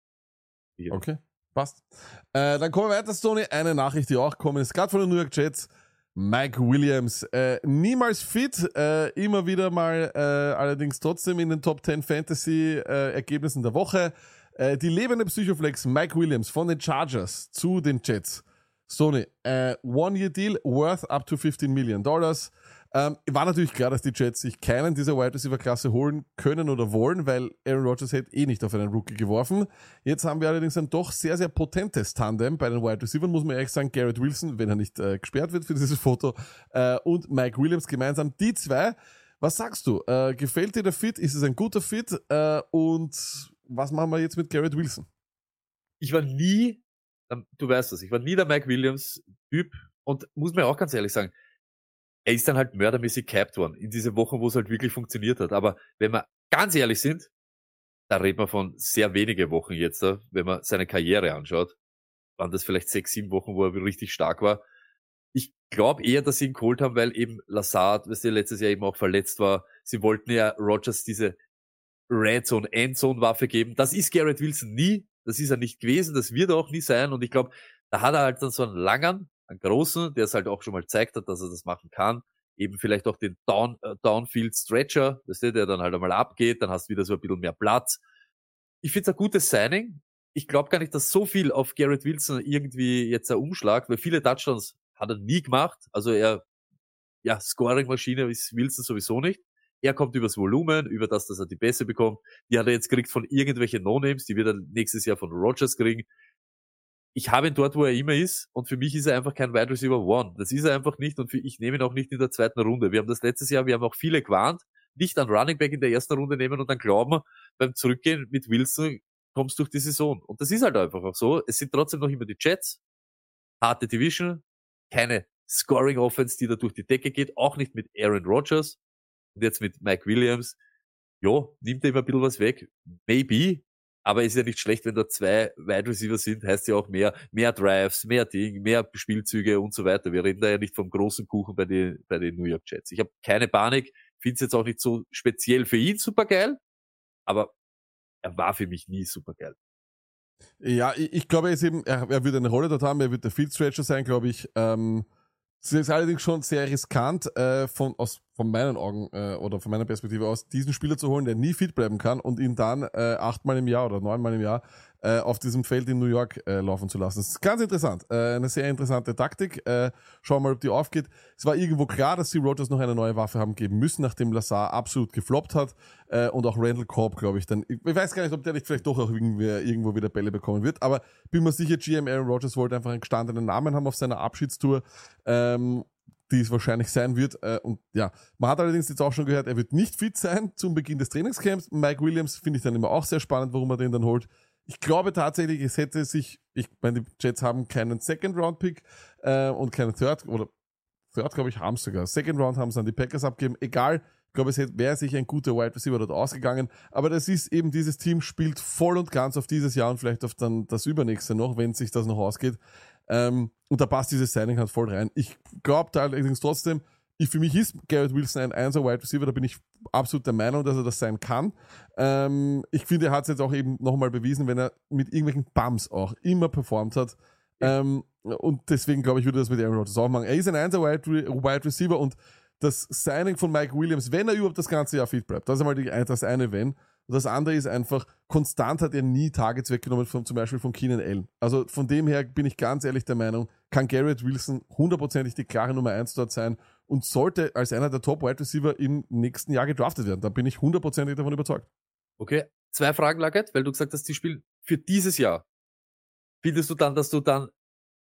Okay, passt. Äh, dann kommen wir weiter, Stoney. Eine Nachricht, die auch kommen ist, gerade von den New York Jets. Mike Williams, äh, niemals fit, äh, immer wieder mal, äh, allerdings trotzdem in den Top zehn Fantasy äh, Ergebnissen der Woche. Äh, die lebende Psychoflex Mike Williams von den Chargers zu den Jets. Sony, äh, One-Year-Deal worth up to fifteen Million Dollars. Ähm, war natürlich klar, dass die Jets sich keinen dieser Wide Receiver-Klasse holen können oder wollen, weil Aaron Rodgers hätte eh nicht auf einen Rookie geworfen. Jetzt haben wir allerdings ein doch sehr, sehr potentes Tandem bei den Wide Receivers, muss man ehrlich sagen. Garrett Wilson, wenn er nicht äh, gesperrt wird für dieses Foto, äh, und Mike Williams gemeinsam. Die zwei, was sagst du? Äh, gefällt dir der Fit? Ist es ein guter Fit? Äh, und was machen wir jetzt mit Garrett Wilson? Ich war nie, du weißt das, ich war nie der Mike Williams-Typ und muss mir auch ganz ehrlich sagen, er ist dann halt mördermäßig capped worden in diese Wochen, wo es halt wirklich funktioniert hat. Aber wenn wir ganz ehrlich sind, da reden wir von sehr wenige Wochen jetzt, wenn man seine Karriere anschaut. Waren das vielleicht sechs, sieben Wochen, wo er richtig stark war. Ich glaube eher, dass sie ihn geholt haben, weil eben Lazard, weißt du, letztes Jahr eben auch verletzt war. Sie wollten ja Rodgers diese Red Zone, Endzone Waffe geben. Das ist Garrett Wilson nie. Das ist er nicht gewesen. Das wird er auch nie sein. Und ich glaube, da hat er halt dann so einen langen, einen großen, der es halt auch schon mal gezeigt hat, dass er das machen kann. Eben vielleicht auch den Down, äh, Downfield Stretcher, weißt du, der dann halt einmal abgeht, dann hast du wieder so ein bisschen mehr Platz. Ich finde es ein gutes Signing. Ich glaube gar nicht, dass so viel auf Garrett Wilson irgendwie jetzt ein Umschlag, weil viele Touchdowns hat er nie gemacht. Also er, ja, Scoring-Maschine ist Wilson sowieso nicht. Er kommt übers Volumen, über das, dass er die Pässe bekommt. Die hat er jetzt gekriegt von irgendwelchen No-Names, die wird er nächstes Jahr von Rodgers kriegen. Ich habe ihn dort, wo er immer ist, und für mich ist er einfach kein Wide Receiver One. Das ist er einfach nicht, und für, ich nehme ihn auch nicht in der zweiten Runde. Wir haben das letztes Jahr, wir haben auch viele gewarnt, nicht an Running Back in der ersten Runde nehmen und dann glauben, beim Zurückgehen mit Wilson kommst du durch die Saison. Und das ist halt einfach auch so. Es sind trotzdem noch immer die Jets, harte Division, keine Scoring Offense, die da durch die Decke geht, auch nicht mit Aaron Rodgers und jetzt mit Mike Williams. Jo, nimmt er immer ein bisschen was weg. Maybe. Aber ist ja nicht schlecht, wenn da zwei Wide Receiver sind, heißt ja auch mehr, mehr Drives, mehr Ding, mehr Spielzüge und so weiter. Wir reden da ja nicht vom großen Kuchen bei den, bei den New York Jets. Ich habe keine Panik, finde es jetzt auch nicht so speziell für ihn supergeil, aber er war für mich nie supergeil. Ja, ich, ich glaube, er ist eben, er, er wird eine Rolle dort haben, er wird der Field Stretcher sein, glaube ich. Ähm, es ist allerdings schon sehr riskant, äh, von, aus, von meinen Augen äh, oder von meiner Perspektive aus, diesen Spieler zu holen, der nie fit bleiben kann und ihn dann äh, achtmal im Jahr oder neunmal im Jahr äh, auf diesem Feld in New York äh, laufen zu lassen. Das ist ganz interessant. Äh, eine sehr interessante Taktik. Äh, schauen wir mal, ob die aufgeht. Es war irgendwo klar, dass die Rodgers noch eine neue Waffe haben geben müssen, nachdem Lazard absolut gefloppt hat äh, und auch Randall Cobb, glaube ich, dann. Ich weiß gar nicht, ob der nicht vielleicht doch auch irgendwie, irgendwo wieder Bälle bekommen wird, aber bin mir sicher, G M Aaron Rodgers wollte einfach einen gestandenen Namen haben auf seiner Abschiedstour. Ähm, die es wahrscheinlich sein wird. Und ja, man hat allerdings jetzt auch schon gehört, er wird nicht fit sein zum Beginn des Trainingscamps. Mike Williams finde ich dann immer auch sehr spannend, warum er den dann holt. Ich glaube tatsächlich, es hätte sich, ich meine, die Jets haben keinen Second-Round-Pick äh, und keinen Third, oder Third, glaube ich, haben es sogar. Second Round haben sie an die Packers abgegeben. Egal, ich glaube, es wäre sicher ein guter Wide Receiver dort ausgegangen. Aber das ist eben, dieses Team spielt voll und ganz auf dieses Jahr und vielleicht auf dann das übernächste noch, wenn sich das noch ausgeht. Ähm, und da passt dieses Signing halt voll rein. Ich glaube da allerdings trotzdem, ich, für mich ist Garrett Wilson ein Einser Wide Receiver, da bin ich absolut der Meinung, dass er das sein kann. Ähm, ich finde, er hat es jetzt auch eben nochmal bewiesen, wenn er mit irgendwelchen Bums auch immer performt hat. Ja. Ähm, und deswegen glaube ich, würde das mit Aaron Rodgers auch machen. Er ist ein Einser Wide, Wide Receiver und das Signing von Mike Williams, wenn er überhaupt das ganze Jahr fit bleibt, das ist einmal die, das eine Wenn. Und das andere ist einfach, konstant hat er nie Targets weggenommen, von, zum Beispiel von Keenan Allen. Also von dem her bin ich ganz ehrlich der Meinung, kann Garrett Wilson hundertprozentig die klare Nummer eins dort sein und sollte als einer der Top-Wide Receiver im nächsten Jahr gedraftet werden. Da bin ich hundertprozentig davon überzeugt. Okay, zwei Fragen, Lagat, weil du gesagt hast, die spielen für dieses Jahr. Findest du dann, dass du dann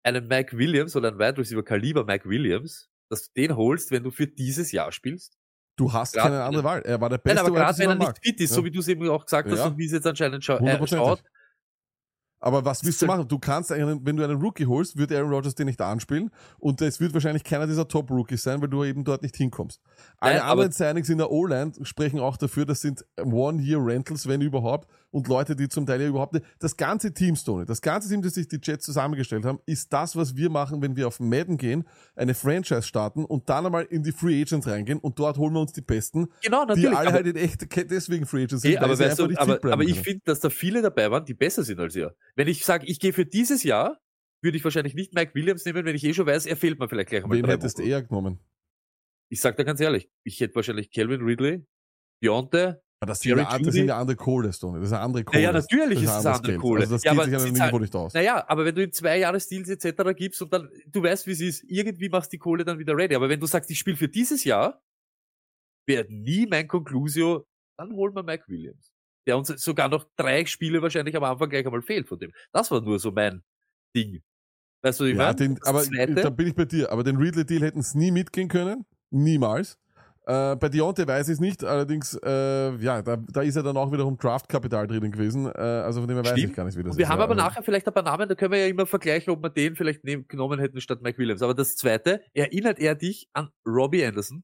einen Mike Williams oder einen Wide Receiver Kaliber Mike Williams, dass du den holst, wenn du für dieses Jahr spielst. Du hast Grad keine andere Wahl. Er war der Nein, beste aber Wide gerade Receiver wenn er am nicht Markt. fit ist, Ja. so wie du es eben auch gesagt hast Ja. und wie es jetzt anscheinend scha äh, Hundertprozentig. schaut. Aber was willst du machen? Du kannst eigentlich, wenn du einen Rookie holst, wird Aaron Rodgers den nicht anspielen und es wird wahrscheinlich keiner dieser Top-Rookies sein, weil du eben dort nicht hinkommst. Alle Nein, anderen aber- Signings in der O-Line sprechen auch dafür, das sind One-Year-Rentals, wenn überhaupt, und Leute, die zum Teil ja überhaupt nicht, das ganze Team, Stoney, das ganze Team, das sich die Jets zusammengestellt haben, ist das, was wir machen, wenn wir auf Madden gehen, eine Franchise starten und dann einmal in die Free Agents reingehen und dort holen wir uns die Besten, Genau, die natürlich. alle aber, halt in echt deswegen Free Agents sind, eh, weil aber, sie weißt einfach du, nicht fit aber, bleiben aber ich können. finde, dass da viele dabei waren, die besser sind als ihr. Wenn ich sage, ich gehe für dieses Jahr, würde ich wahrscheinlich nicht Mike Williams nehmen, wenn ich eh schon weiß, er fehlt mir vielleicht gleich einmal Wen drei hättest du Wochen. eher genommen? Ich sag dir ganz ehrlich, ich hätte wahrscheinlich Calvin Ridley, Deontay. Ja, das, sind Jerry ja, das Jeudy? sind ja andere Kohle, Stoney. Das ist eine andere Kohle. Naja, natürlich ist ein es anderes andere Geld. Kohle. Also das Ja, geht aber sich an sie einem zahlen- Niveau nicht aus. Naja, aber wenn du ihm zwei Jahresdeals et cetera gibst und dann, du weißt, wie es ist, irgendwie machst du die Kohle dann wieder ready. Aber wenn du sagst, ich spiele für dieses Jahr, wäre nie mein Conclusio, dann holen wir Mike Williams. Der uns sogar noch drei Spiele wahrscheinlich am Anfang gleich einmal fehlt von dem. Das war nur so mein Ding. Weißt du, wie ich Ja, meine? den, Das aber Zweite, da bin ich bei dir. Aber den Ridley-Deal hätten es nie mitgehen können. Niemals. Äh, bei Deontay weiß ich es nicht. Allerdings, äh, ja, da, da ist ja dann auch wiederum Draftkapital drinnen gewesen. Äh, also von dem her weiß Stimmt. ich gar nicht, wie das Und wir ist. haben ja, aber also- nachher vielleicht ein paar Namen, da können wir ja immer vergleichen, ob wir den vielleicht nehmen, genommen hätten statt Mike Williams. Aber das Zweite, erinnert er dich an Robbie Anderson?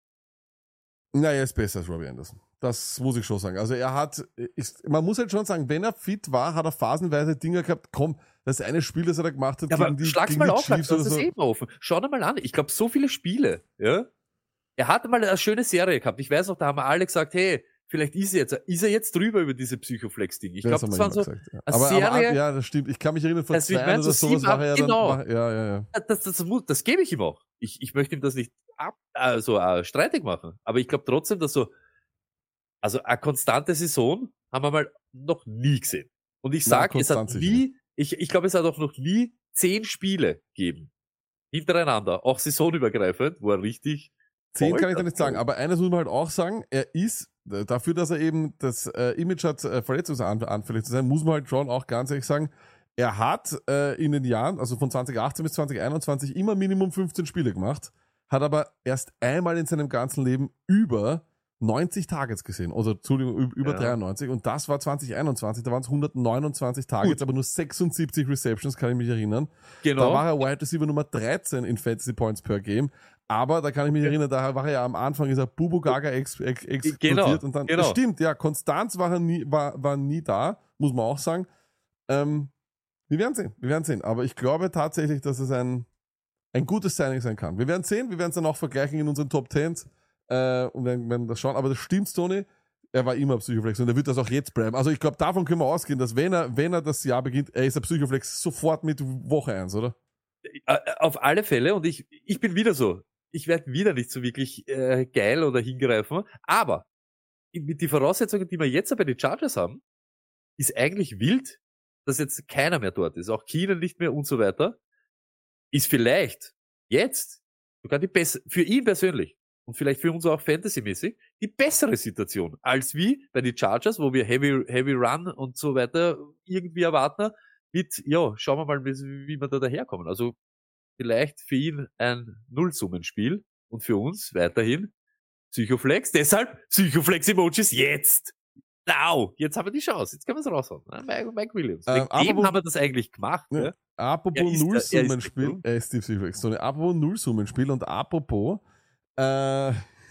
Na, er ist besser als Robbie Anderson. Das muss ich schon sagen. Also er hat, ist, man muss halt schon sagen, wenn er fit war, hat er phasenweise Dinger gehabt. Komm, das eine Spiel, das er da gemacht hat, Ja, aber gegen die, schlag's gegen mal die auf, Chiefs das oder ist so. eben offen. Schau dir mal an. Ich glaube, so viele Spiele, ja. Er hat mal eine schöne Serie gehabt. Ich weiß noch, da haben wir alle gesagt, hey, vielleicht ist er jetzt, ist er jetzt drüber über diese Psychoflex-Ding. Ich glaube, haben das wir waren so, immer gesagt, ja. eine aber, aber, Serie- ja, das stimmt. Ich kann mich erinnern, vor Das zwei wird Jahren so oder sowas sieben, war er ja dann, genau. war, ja, ja, ja. das, das, das, das gebe ich ihm auch. Ich, ich möchte ihm das nicht ab, also äh, streitig machen. Aber ich glaube trotzdem, dass so, also eine konstante Saison haben wir mal noch nie gesehen. Und ich Na, sag, es hat konstant sicher nie, ich, ich glaube, es hat auch noch nie zehn Spiele gegeben. Hintereinander, auch saisonübergreifend, wo er richtig. Zehn voll kann ich da nicht hat. sagen, aber eines muss man halt auch sagen, er ist, äh, dafür, dass er eben das äh, Image hat, äh, verletzungsanfällig zu sein, muss man halt schon auch ganz ehrlich sagen, er hat äh, in den Jahren, also von zwanzig achtzehn bis zwanzig einundzwanzig, immer Minimum fünfzehn Spiele gemacht, hat aber erst einmal in seinem ganzen Leben über neunzig Targets gesehen, also Entschuldigung, ü- über Ja. dreiundneunzig, und das war zwanzig einundzwanzig, da waren es hundertneunundzwanzig Targets, Gut. aber nur sechsundsiebzig Receptions, kann ich mich erinnern. Genau. Da war er Wide Receiver Nummer dreizehn in Fantasy Points per Game. Aber da kann ich mich erinnern, da war er ja am Anfang, ist er Bubu Gaga ex, ex, explodiert. Genau, Und dann, genau. das stimmt, ja, Konstanz war, er nie, war, war nie da, muss man auch sagen. Ähm, wir werden sehen, wir werden sehen. Aber ich glaube tatsächlich, dass es ein, ein gutes Signing sein kann. Wir werden sehen, wir werden es dann auch vergleichen in unseren Top Tens. Äh, und werden, werden das schauen. Aber das stimmt, Tony. Er war immer Psychoflex und er wird das auch jetzt bleiben. Also ich glaube, davon können wir ausgehen, dass wenn er, wenn er das Jahr beginnt, er ist ein Psychoflex sofort mit Woche eins, oder? Äh, Auf alle Fälle, und ich, ich bin wieder so. Ich werde wieder nicht so wirklich äh, geil oder hingreifen. Aber mit den Voraussetzungen, die wir jetzt bei den Chargers haben, ist eigentlich wild, dass jetzt keiner mehr dort ist. Auch Keenan nicht mehr und so weiter. Ist vielleicht jetzt sogar die bessere, für ihn persönlich und vielleicht für uns auch fantasymäßig, die bessere Situation, als wie bei den Chargers, wo wir Heavy, Heavy Run und so weiter irgendwie erwarten, mit, ja, schauen wir mal, wie, wie wir da daherkommen. Also vielleicht für ihn ein Nullsummenspiel und für uns weiterhin Psychoflex. Deshalb Psychoflex-Emojis jetzt! Now! Jetzt haben wir die Chance. Jetzt können wir es raushauen. Mike, Mike Williams. Ähm, Wegen dem apropos- haben wir das eigentlich gemacht. Ja. Ja. Apropos Er ist der- er ist Nullsummenspiel, der- er ist die Psychoflex. So eine apropos Nullsummenspiel und apropos, äh,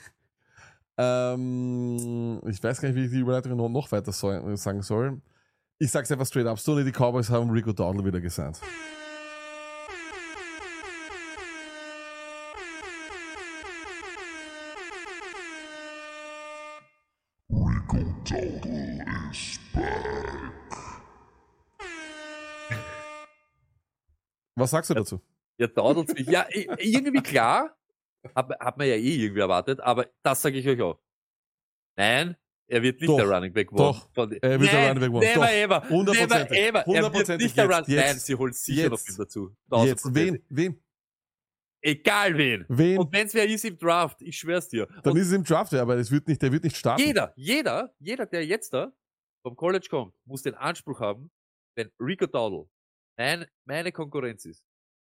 ähm, ich weiß gar nicht, wie ich die Überleitung noch, noch weiter so, sagen soll. Ich sag's einfach straight up, Stoney, die Cowboys haben Rico Dowdle wieder gesandt. Was sagst du dazu? Ja, dauert mich. Ja, i- irgendwie klar. Hat, hat man ja eh irgendwie erwartet, aber das sage ich euch auch. Nein, er wird nicht Doch, der Running Back doch, von den- er wird der Nein, Running Back one. Never Doch, ever. Never hundertprozentig. ever. Er wird Hundertprozentig nicht der jetzt, Run. Nein, jetzt, sie holt sicher noch jetzt. wen dazu. Jetzt, Tausendprozentig. wen? Wen? Egal wen. Wen? Und wenn's wer ist im Draft, ich schwör's dir. Dann Und ist es im Draft, ja, aber es wird nicht, der wird nicht starten. jeder, jeder, jeder, der jetzt da vom College kommt, muss den Anspruch haben, wenn Rico Dowdle mein, meine Konkurrenz ist,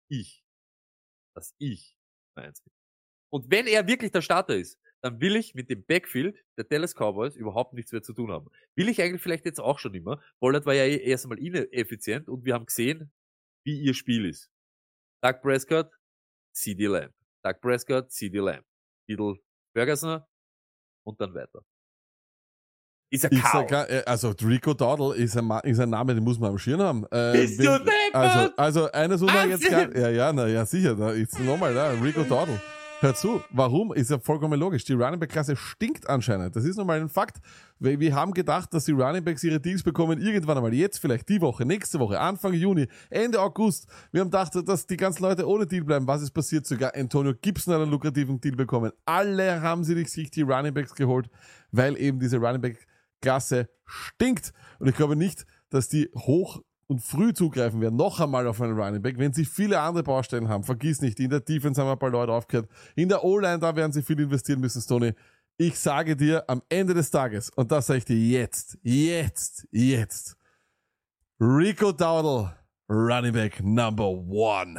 ich, dass ich eins bin. Und wenn er wirklich der Starter ist, dann will ich mit dem Backfield der Dallas Cowboys überhaupt nichts mehr zu tun haben. Will ich eigentlich vielleicht jetzt auch schon immer. Pollard war ja eh erst einmal ineffizient und wir haben gesehen, wie ihr Spiel ist. Doug Prescott, C D Lamb. Doug Prescott, C D Lamb. Beadle Ferguson und dann weiter. Ist ein Ich Chaos. sag, äh, also Rico Dowdle ist ein, Ma- ist ein Name, den muss man am Schirm haben. Äh, Bist du deppert? also, also eines muss man jetzt Wahnsinn! gar, ja, ja, na, ja, sicher, da ist nochmal da, Rico Dowdle. Hör zu, warum? Ist ja vollkommen logisch. Die Running Back Klasse stinkt anscheinend. Das ist nochmal ein Fakt. Weil wir haben gedacht, dass die Running Backs ihre Deals bekommen irgendwann einmal. Jetzt vielleicht die Woche, nächste Woche, Anfang Juni, Ende August. Wir haben gedacht, dass die ganzen Leute ohne Deal bleiben. Was ist passiert? Sogar Antonio Gibson hat einen lukrativen Deal bekommen. Alle haben sie sich die Running Backs geholt, weil eben diese Running Back Klasse stinkt. Und ich glaube nicht, dass die hoch und früh zugreifen werden, noch einmal auf einen Running Back, wenn sie viele andere Baustellen haben. Vergiss nicht, in der Defense haben ein paar Leute aufgehört. In der O-Line, da werden sie viel investieren müssen, Stoney. Ich sage dir, am Ende des Tages, und das sage ich dir jetzt, jetzt, jetzt, Rico Dowdle, Running Back Number One.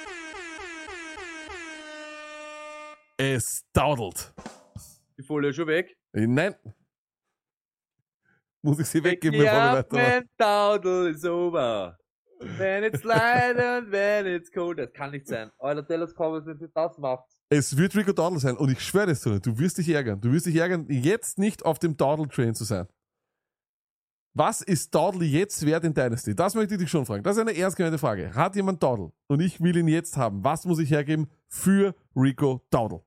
Es daudelt. Die Folie schon weg. Nein. Muss ich sie weggeben, bevor wir weitermachen? When Dowdle is over. When it's light and when it's cold. Das kann nicht sein. Alter, Dallas Cowboys, wenn ihr das macht. Es wird Rico Dowdle sein und ich schwöre das zu dir, du wirst dich ärgern. Du wirst dich ärgern, jetzt nicht auf dem Dowdle-Train zu sein. Was ist Dowdle jetzt wert in Dynasty? Das möchte ich dich schon fragen. Das ist eine ernst gemeinte Frage. Hat jemand Dowdle und ich will ihn jetzt haben? Was muss ich hergeben für Rico Dowdle?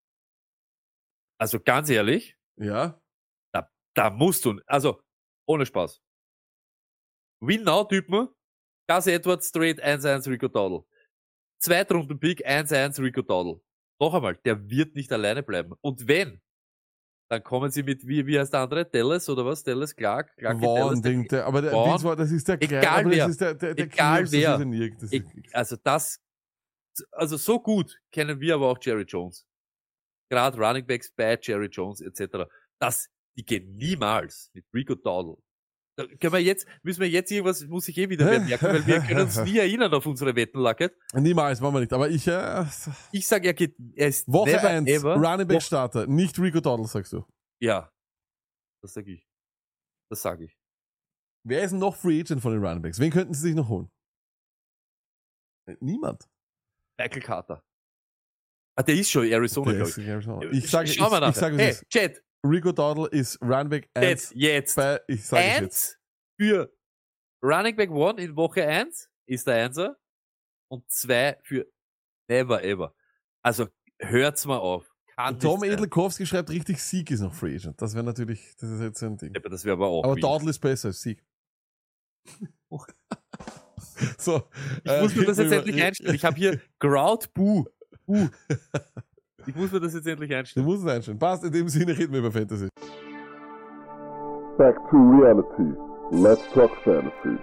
Also ganz ehrlich, Ja? da, da musst du, also ohne Spaß. Win-Now-Typen, Gus Edwards, straight eins eins Rico Dowdle. Zweitrunden-Pick, eins eins Rico Dowdle. Noch einmal, der wird nicht alleine bleiben. Und wenn, dann kommen sie mit, wie, wie heißt der andere? Dallas oder was? Dallas Clark? Clark Vaughn, Ding, der, aber der, Vaughn. Vince Vaughn, das ist der Egal Kleine, aber wer. das ist der, der, der Egal Knirps, das wer. ist ein Nirg, das Ich, ist, also das, also so gut kennen wir aber auch Jerry Jones. Gerade Running Backs bei Jerry Jones et cetera. Das, die gehen niemals mit Rico Dowdle. Da können wir jetzt, müssen wir jetzt irgendwas, muss ich eh wieder merken, weil wir können uns nie erinnern auf unsere Wettenlacket. niemals, machen wir nicht. Aber ich, äh, Ich sage, er geht, er ist Woche never eins, ever. Running Back Woche- Starter, nicht Rico Dowdle, sagst du. Ja. Das sage ich. Das sage ich. Wer ist denn noch Free Agent von den Running Backs? Wen könnten sie sich noch holen? Äh, Niemand. Michael Carter. Ah, der ist schon Arizona, Der glaube ist ich. Arizona. Ich sage, ich, Schau mal ich, nach. ich sage, Hey, es ist, Chat, Rico Dowdle ist Running Back eins Chat, jetzt. bei, ich sage es jetzt. Eins für Running Back One in Woche eins ist der Einser und zwei für Never Ever. Also hört's mal auf. Kann Tom nicht sein. Edelkowski schreibt richtig, Sieg ist noch Free Agent. Das wäre natürlich, das ist jetzt ein Ding. Ja, aber das wäre aber auch Aber weird. Dowdle ist besser als Sieg. So. Ich muss mir das jetzt endlich einstellen. Ich habe hier Grout Boo. Boo. Ich muss mir das jetzt endlich Du einstellen. musst es einstellen. Passt, in dem Sinne reden wir über Fantasy. Back to reality. Let's talk fantasy.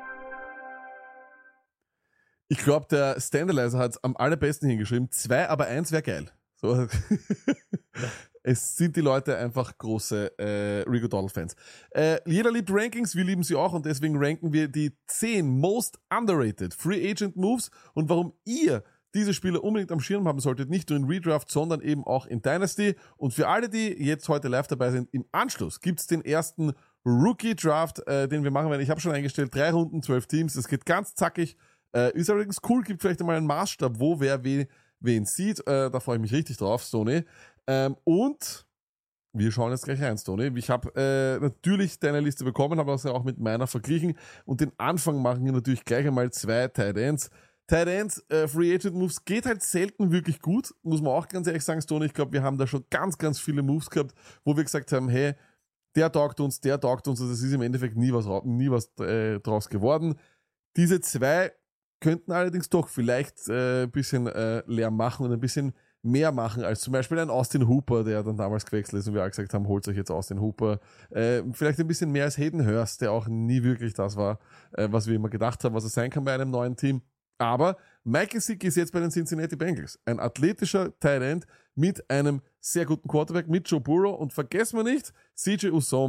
Ich glaube, der Standalizer hat es am allerbesten hingeschrieben. Zwei, aber eins wäre geil. So. Es sind die Leute einfach große äh, Rico Dowdle-Fans. Äh, jeder liebt Rankings, wir lieben sie auch und deswegen ranken wir die zehn most underrated Free Agent Moves und warum ihr diese Spieler unbedingt am Schirm haben solltet, nicht nur in Redraft, sondern eben auch in Dynasty. Und für alle, die jetzt heute live dabei sind, im Anschluss gibt's den ersten Rookie-Draft, äh, den wir machen werden. Ich habe schon eingestellt, drei Runden, zwölf Teams, das geht ganz zackig. Äh, ist allerdings cool, gibt vielleicht einmal einen Maßstab, wo wer wen, wen sieht. Äh, da freue ich mich richtig drauf, Stoney. Ähm, und wir schauen jetzt gleich rein, Stoney. Ich habe äh, natürlich deine Liste bekommen, habe das ja auch mit meiner verglichen. Und den Anfang machen wir natürlich gleich einmal zwei Tight Ends. Tight Ends, äh, Free Agent Moves geht halt selten wirklich gut, muss man auch ganz ehrlich sagen, Stoney. Ich glaube, wir haben da schon ganz, ganz viele Moves gehabt, wo wir gesagt haben, hey, der taugt uns, der taugt uns. Also es ist im Endeffekt nie was, nie was äh, draus geworden. Diese zwei könnten allerdings doch vielleicht äh, ein bisschen äh, Lärm machen und ein bisschen mehr machen als zum Beispiel ein Austin Hooper, der dann damals gewechselt ist und wir alle gesagt haben, holt euch jetzt Austin Hooper. Äh, vielleicht ein bisschen mehr als Hayden Hurst, der auch nie wirklich das war, äh, was wir immer gedacht haben, was er sein kann bei einem neuen Team. Aber Mike Gesicki ist jetzt bei den Cincinnati Bengals. Ein athletischer Tight End mit einem sehr guten Quarterback, mit Joe Burrow. Und vergessen wir nicht, C J Uzomah,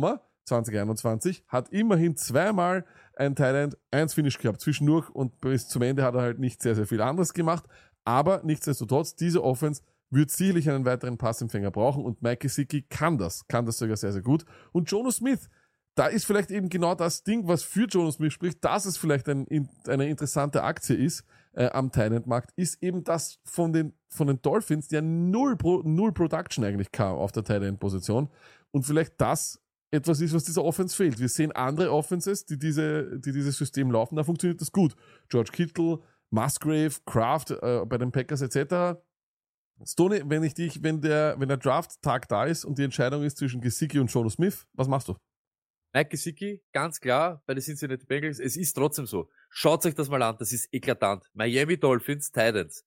zwanzig einundzwanzig, hat immerhin zweimal ein Tight End eins Finish gehabt. Zwischendurch und bis zum Ende hat er halt nicht sehr, sehr viel anderes gemacht. Aber nichtsdestotrotz, diese Offense wird sicherlich einen weiteren Passempfänger brauchen und Mike Gesicki kann das, kann das sogar sehr, sehr gut. Und Jonnu Smith, da ist vielleicht eben genau das Ding, was für Jonnu Smith spricht, dass es vielleicht ein, eine interessante Aktie ist äh, am Tight End Markt, ist eben das von den, von den Dolphins, der null, Pro, null Production eigentlich kam auf der Tight End Position und vielleicht das etwas ist, was dieser Offense fehlt. Wir sehen andere Offenses, die diese, die dieses System laufen, da funktioniert das gut. George Kittle, Musgrave, Kraft äh, bei den Packers et cetera. Stoney, wenn ich dich, wenn der, wenn der Draft-Tag da ist und die Entscheidung ist zwischen Gesicki und Jonnu Smith, was machst du? Mike Gesicki, ganz klar, bei den Cincinnati Bengals, es ist trotzdem so. Schaut euch das mal an, das ist eklatant. Miami Dolphins, Titans.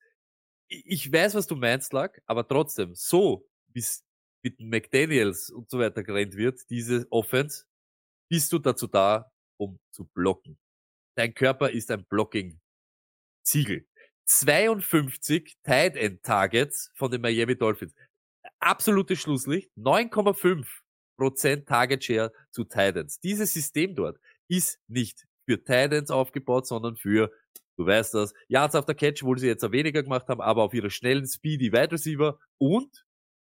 Ich weiß, was du meinst, Lack, aber trotzdem, so, wie es mit McDaniels und so weiter gerannt wird, diese Offense, bist du dazu da, um zu blocken. Dein Körper ist ein Blocking-Ziegel. zweiundfünfzig Tight End Targets von den Miami Dolphins. Absolutes Schlusslicht, neun Komma fünf Prozent Target Share zu Tight Ends. Dieses System dort ist nicht für Tight Ends aufgebaut, sondern für, du weißt das, Yards after Catch, wo sie jetzt auch weniger gemacht haben, aber auf ihre schnellen Speedy Wide Receiver und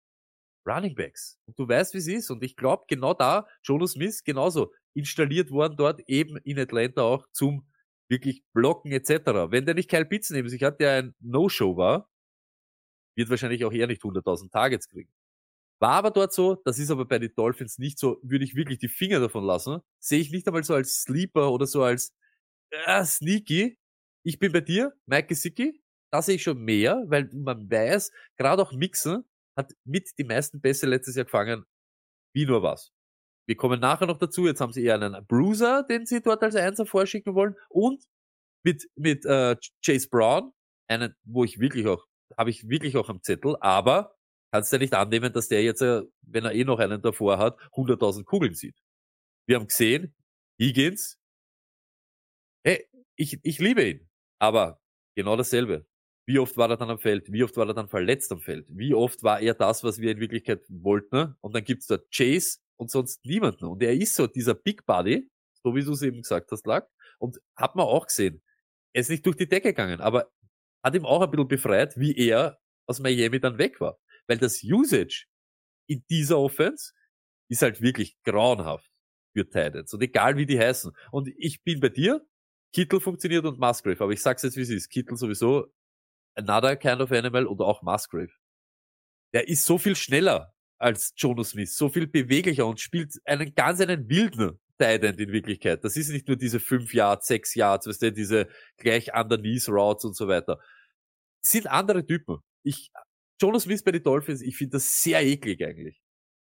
Running Backs. Und du weißt, wie es ist. Und ich glaube, genau da, Jonnu Smith genauso installiert worden dort eben in Atlanta auch zum wirklich blocken et cetera. Wenn der nicht Kyle Pitts neben sich hat, der ein No-Show war, wird wahrscheinlich auch er nicht hunderttausend Targets kriegen. War aber dort so, das ist aber bei den Dolphins nicht so, würde ich wirklich die Finger davon lassen. Sehe ich nicht einmal so als Sleeper oder so als äh, Sneaky. Ich bin bei dir, Mike Gesicki, da sehe ich schon mehr, weil man weiß, gerade auch Mixon hat mit die meisten Pässe letztes Jahr gefangen, wie nur was. Wir kommen nachher noch dazu, jetzt haben sie eher einen Bruiser, den sie dort als Einser vorschicken wollen und mit mit äh, Chase Brown, einen, wo ich wirklich auch, habe ich wirklich auch am Zettel, aber kannst du ja nicht annehmen, dass der jetzt, äh, wenn er eh noch einen davor hat, hunderttausend Kugeln sieht. Wir haben gesehen, Higgins, hey, ich, ich liebe ihn, aber genau dasselbe. Wie oft war er dann am Feld? Wie oft war er dann verletzt am Feld? Wie oft war er das, was wir in Wirklichkeit wollten? Und dann gibt's da Chase und sonst niemanden. Und er ist so dieser Big Buddy, so wie du es eben gesagt hast, Lack. Und hat man auch gesehen. Er ist nicht durch die Decke gegangen, aber hat ihm auch ein bisschen befreit, wie er aus Miami dann weg war. Weil das Usage in dieser Offense ist halt wirklich grauenhaft für Titans. Und egal wie die heißen. Und ich bin bei dir, Kittle funktioniert und Musgrave. Aber ich sag's jetzt, wie es ist. Kittle sowieso another kind of animal und auch Musgrave. Der ist so viel schneller als Jonnu Smith, so viel beweglicher und spielt einen ganz einen wilden Tight End in Wirklichkeit. Das ist nicht nur diese fünf Yards, sechs Yards, weißt du, diese gleich underneath Routes und so weiter. Das sind andere Typen. Ich, Jonnu Smith bei den Dolphins, ich finde das sehr eklig eigentlich.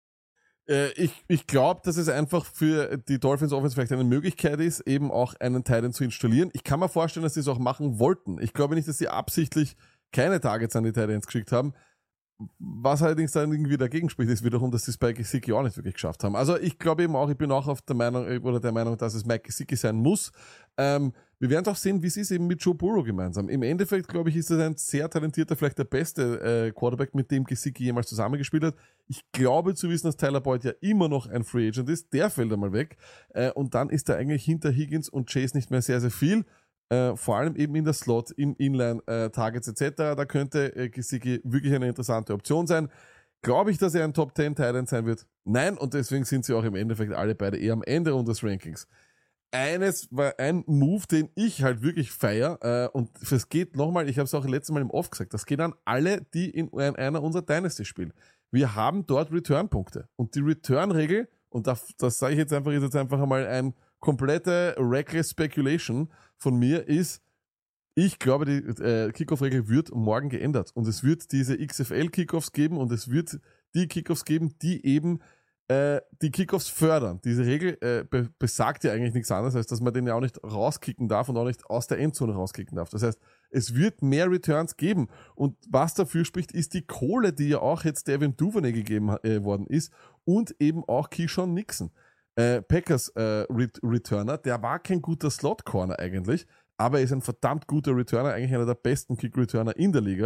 Äh, ich ich glaube, dass es einfach für die Dolphins Offense vielleicht eine Möglichkeit ist, eben auch einen Tight End zu installieren. Ich kann mir vorstellen, dass sie es auch machen wollten. Ich glaube nicht, dass sie absichtlich keine Targets an die Tight Ends geschickt haben. Was allerdings dann irgendwie dagegen spricht, ist wiederum, dass sie es bei Gesicki auch nicht wirklich geschafft haben. Also ich glaube eben auch, ich bin auch auf der Meinung, oder der Meinung, dass es Mike Gesicki sein muss. Ähm, wir werden auch sehen, wie es ist eben mit Joe Burrow gemeinsam. Im Endeffekt, glaube ich, ist es ein sehr talentierter, vielleicht der beste äh, Quarterback, mit dem Gesicki jemals zusammengespielt hat. Ich glaube zu wissen, dass Tyler Boyd ja immer noch ein Free Agent ist. Der fällt einmal weg. Äh, und dann ist da eigentlich hinter Higgins und Chase nicht mehr sehr, sehr viel. Äh, vor allem eben in der Slot, im Inline, äh, Targets et cetera. Da könnte äh, Gesicki wirklich eine interessante Option sein. Glaube ich, dass er ein Top zehn Tight End sein wird? Nein, und deswegen sind sie auch im Endeffekt alle beide eher am Ende unseres Rankings. Eines war ein Move, den ich halt wirklich feier, äh, und es geht nochmal, ich habe es auch letztes Mal im Off gesagt, das geht an alle, die in einer unserer Dynasty spielen. Wir haben dort Return-Punkte. Und die Return-Regel, und das, das sage ich jetzt einfach, ist jetzt einfach einmal ein komplette reckless Speculation von mir, ist, ich glaube, die äh, Kickoff-Regel wird morgen geändert. Und es wird diese X F L-Kickoffs geben und es wird die Kickoffs geben, die eben äh, die Kickoffs fördern. Diese Regel äh, be- besagt ja eigentlich nichts anderes, als dass man den ja auch nicht rauskicken darf und auch nicht aus der Endzone rauskicken darf. Das heißt, es wird mehr Returns geben. Und was dafür spricht, ist die Kohle, die ja auch jetzt Devin Duvernay gegeben äh, worden ist und eben auch Keyshawn Nixon. Äh, Packers äh, Ret- Returner, der war kein guter Slot-Corner eigentlich, aber er ist ein verdammt guter Returner, eigentlich einer der besten Kick-Returner in der Liga.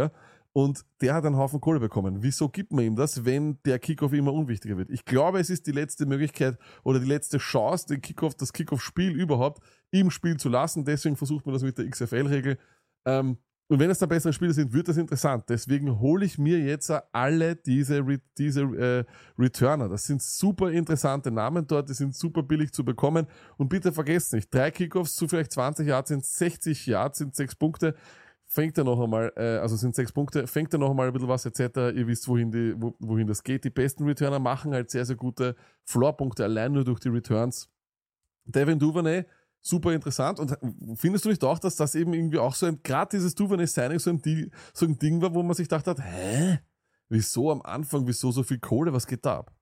Und der hat einen Haufen Kohle bekommen. Wieso gibt man ihm das, wenn der Kickoff immer unwichtiger wird? Ich glaube, es ist die letzte Möglichkeit oder die letzte Chance, den Kickoff, das Kickoff-Spiel überhaupt im Spiel zu lassen. Deswegen versucht man das mit der X F L-Regel. Ähm, und wenn es dann bessere Spiele sind, wird das interessant. Deswegen hole ich mir jetzt alle diese, diese äh, Returner. Das sind super interessante Namen dort, die sind super billig zu bekommen. Und bitte vergesst nicht, drei Kickoffs zu vielleicht zwanzig Yards sind sechzig Yards, sind sechs Punkte. Fängt er noch einmal, äh, also sind sechs Punkte, fängt er noch einmal ein bisschen was et cetera. Ihr wisst, wohin, die, wo, wohin das geht. Die besten Returner machen halt sehr, sehr gute Floorpunkte, allein nur durch die Returns. Devin Duvernay, super interessant. Und findest du nicht auch, dass das eben irgendwie auch so ein, gerade dieses Duvernay-Signing so ein, Deal, so ein Ding war, wo man sich gedacht hat, hä? Wieso am Anfang, wieso so viel Kohle, was geht da ab?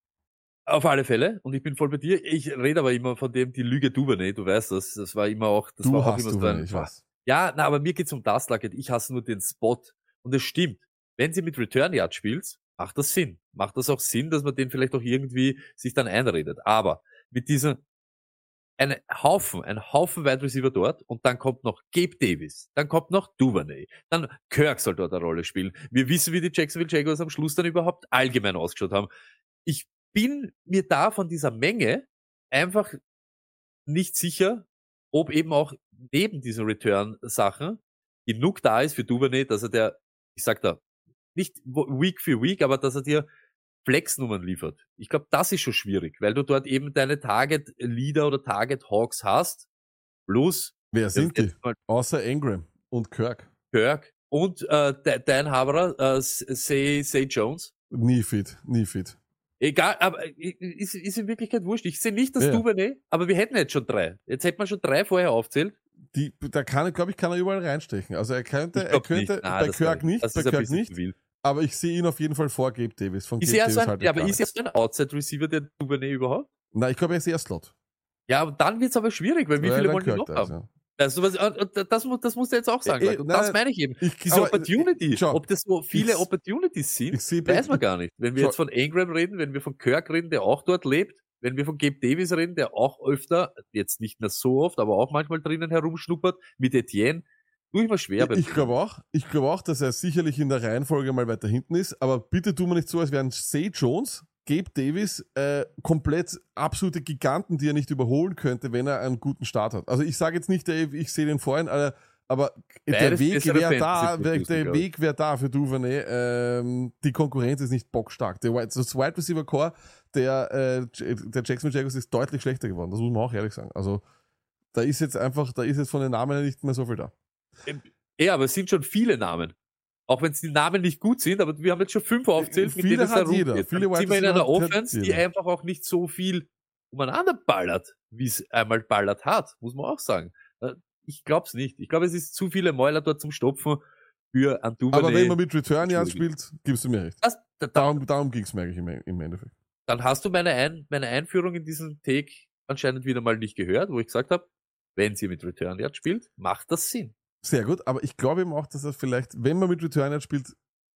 Auf alle Fälle, und ich bin voll bei dir. Ich rede aber immer von dem, die Lüge Duvernay, du weißt das, das war immer auch, das du war auch hast immer so Duvernay, ein, ich weiß. Ja, na, aber mir geht's um das, Luckett. Ich hasse nur den Spot. Und es stimmt. Wenn sie mit Return Yard spielt, macht das Sinn. Macht das auch Sinn, dass man den vielleicht auch irgendwie sich dann einredet. Aber mit diesem, ein Haufen, ein Haufen Wide Receiver dort und dann kommt noch Gabe Davis, dann kommt noch Duvernay, dann Kirk soll dort eine Rolle spielen. Wir wissen, wie die Jacksonville Jaguars am Schluss dann überhaupt allgemein ausgeschaut haben. Ich bin mir da von dieser Menge einfach nicht sicher, ob eben auch neben diesen Return-Sachen genug da ist für Duvernay, dass er der, ich sag da, nicht Week für Week, aber dass er dir Flex-Nummern liefert. Ich glaube, das ist schon schwierig, weil du dort eben deine Target-Leader oder Target-Hawks hast, plus Wer sind die? Außer Ingram und Kirk. Kirk und äh, Dan Haberer, äh, Say, Say Jones. Nie fit, nie fit. Egal, aber ist, ist in Wirklichkeit wurscht. Ich sehe nicht das ja. Duvernay, aber wir hätten jetzt schon drei. Jetzt hätten wir schon drei vorher aufzählt. Die, da kann, glaube ich, kann er überall reinstechen. Also er könnte, er könnte Nein, bei Kirk nicht, bei Kirk nicht. Aber ich sehe ihn auf jeden Fall vor Gabe Davis. Von ist Gabe er Davis so ein, halt ja, aber ist er so ein Outside-Receiver, der Duvernay überhaupt? Nein, ich glaube, er ist eher Slot. Ja, aber dann wird's aber schwierig, weil wie viele wollen die noch haben? Ja. Also, was, das, das musst du jetzt auch sagen. Äh, und nein, das meine ich eben. Ich, Diese aber, Opportunity, schau, ob das so viele ich, Opportunities sind, ich weiß man gar nicht. Wenn wir schau, jetzt von Ingram reden, wenn wir von Kirk reden, der auch dort lebt, wenn wir von Gabe Davis reden, der auch öfter, jetzt nicht mehr so oft, aber auch manchmal drinnen herumschnuppert, mit Etienne, tue ich mir schwer. Ich, ich glaube auch, ich glaube auch, dass er sicherlich in der Reihenfolge mal weiter hinten ist, aber bitte tu mir nicht so, als wären Say Jones, Gabe Davis äh, komplett absolute Giganten, die er nicht überholen könnte, wenn er einen guten Start hat. Also ich sage jetzt nicht, ich sehe den vorhin, aber aber der Weg wäre da, der, der Weg wäre da für Duvernay. Ähm, die Konkurrenz ist nicht bockstark. Der, das Wide Receiver Core der, äh, der Jacksonville Jaguars ist deutlich schlechter geworden. Das muss man auch ehrlich sagen. Also da ist jetzt einfach, da ist jetzt von den Namen nicht mehr so viel da. Ja, aber es sind schon viele Namen. Auch wenn es die Namen nicht gut sind, aber wir haben jetzt schon fünf aufzählt, mit viele denen es da hat jeder. rumgeht. Viele Dann sind wir in einer Offense, die jeder. einfach auch nicht so viel umeinander ballert, wie es einmal ballert hat, muss man auch sagen. Ich glaub's nicht. Ich glaube, es ist zu viele Mäuler dort zum Stopfen für ein Duvernay. Aber wenn man mit Return Yards spielt, gibst du mir recht. Das, da, darum darum ging's mir eigentlich im, im Endeffekt. Dann hast du meine, Ein, meine Einführung in diesen Take anscheinend wieder mal nicht gehört, wo ich gesagt habe, wenn sie mit Return Yards spielt, macht das Sinn. Sehr gut, aber ich glaube eben auch, dass das vielleicht, wenn man mit Return Yards spielt,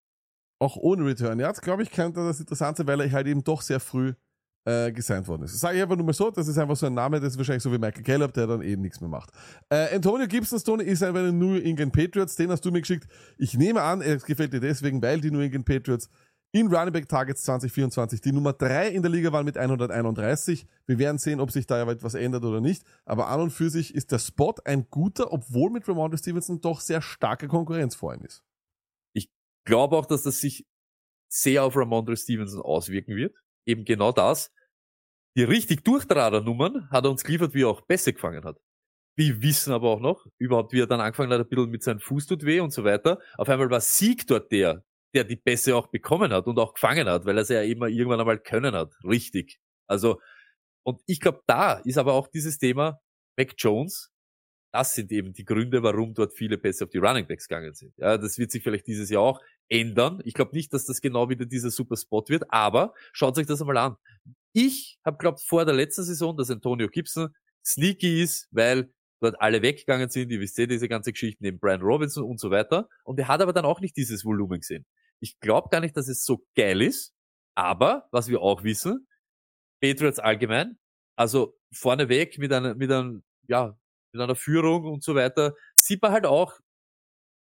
auch ohne Return Yards, glaube ich, könnte das interessant sein, weil er halt eben doch sehr früh äh, gesigned worden ist. Sage ich einfach nur mal so, das ist einfach so ein Name, das ist wahrscheinlich so wie Michael Gallup, der dann eben nichts mehr macht. Äh, Antonio Gibson, Stoney, ist einfach ein New England Patriots, den hast du mir geschickt. Ich nehme an, er gefällt dir deswegen, weil die New England Patriots in Running Back Targets zwanzig vierundzwanzig die Nummer drei in der Liga waren mit hunderteinunddreißig. Wir werden sehen, ob sich da etwas ändert oder nicht. Aber an und für sich ist der Spot ein guter, obwohl mit Ramondre Stevenson doch sehr starke Konkurrenz vor ihm ist. Ich glaube auch, dass das sich sehr auf Ramondre Stevenson auswirken wird. Eben genau das. Die richtig Durchtrader-Nummern hat er uns geliefert, wie er auch Pässe gefangen hat. Wir wissen aber auch noch, überhaupt wie er dann angefangen hat, ein bisschen mit seinem Fuß tut weh und so weiter. Auf einmal war Sieg dort der, der die Pässe auch bekommen hat und auch gefangen hat, weil er es ja immer irgendwann einmal können hat. Richtig. Also, und ich glaube, da ist aber auch dieses Thema Mac Jones. Das sind eben die Gründe, warum dort viele Pässe auf die Running Backs gegangen sind. Ja, das wird sich vielleicht dieses Jahr auch ändern. Ich glaube nicht, dass das genau wieder dieser super Spot wird, aber schaut euch das einmal an. Ich habe glaubt vor der letzten Saison, dass Antonio Gibson sneaky ist, weil dort alle weggegangen sind. Ihr wisst ja, diese ganze Geschichte neben Brian Robinson und so weiter. Und er hat aber dann auch nicht dieses Volumen gesehen. Ich glaube gar nicht, dass es so geil ist, aber was wir auch wissen, Patriots allgemein, also vorneweg mit einer, mit einem, ja, mit einer Führung und so weiter, sieht man halt auch,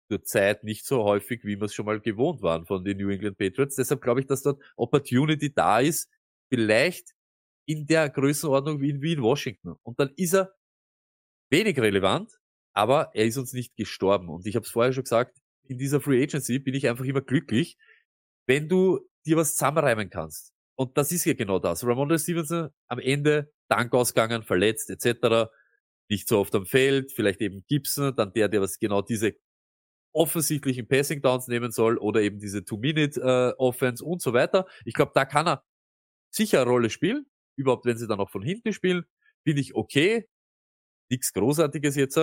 zur Zeit nicht so häufig, wie wir es schon mal gewohnt waren von den New England Patriots. Deshalb glaube ich, dass dort Opportunity da ist, vielleicht in der Größenordnung wie in, wie in Washington. Und dann ist er wenig relevant, aber er ist uns nicht gestorben. Und ich habe es vorher schon gesagt, in dieser Free Agency bin ich einfach immer glücklich, wenn du dir was zusammenreimen kannst. Und das ist ja genau das. Ramondre Stevenson am Ende Dank ausgegangen, verletzt et cetera. Nicht so oft am Feld, vielleicht eben Gibson, dann der, der was genau diese offensichtlichen Passing Downs nehmen soll oder eben diese Two-Minute-Offense äh, und so weiter. Ich glaube, da kann er sicher eine Rolle spielen. Überhaupt, wenn sie dann auch von hinten spielen, finde ich okay. Nichts Großartiges jetzt,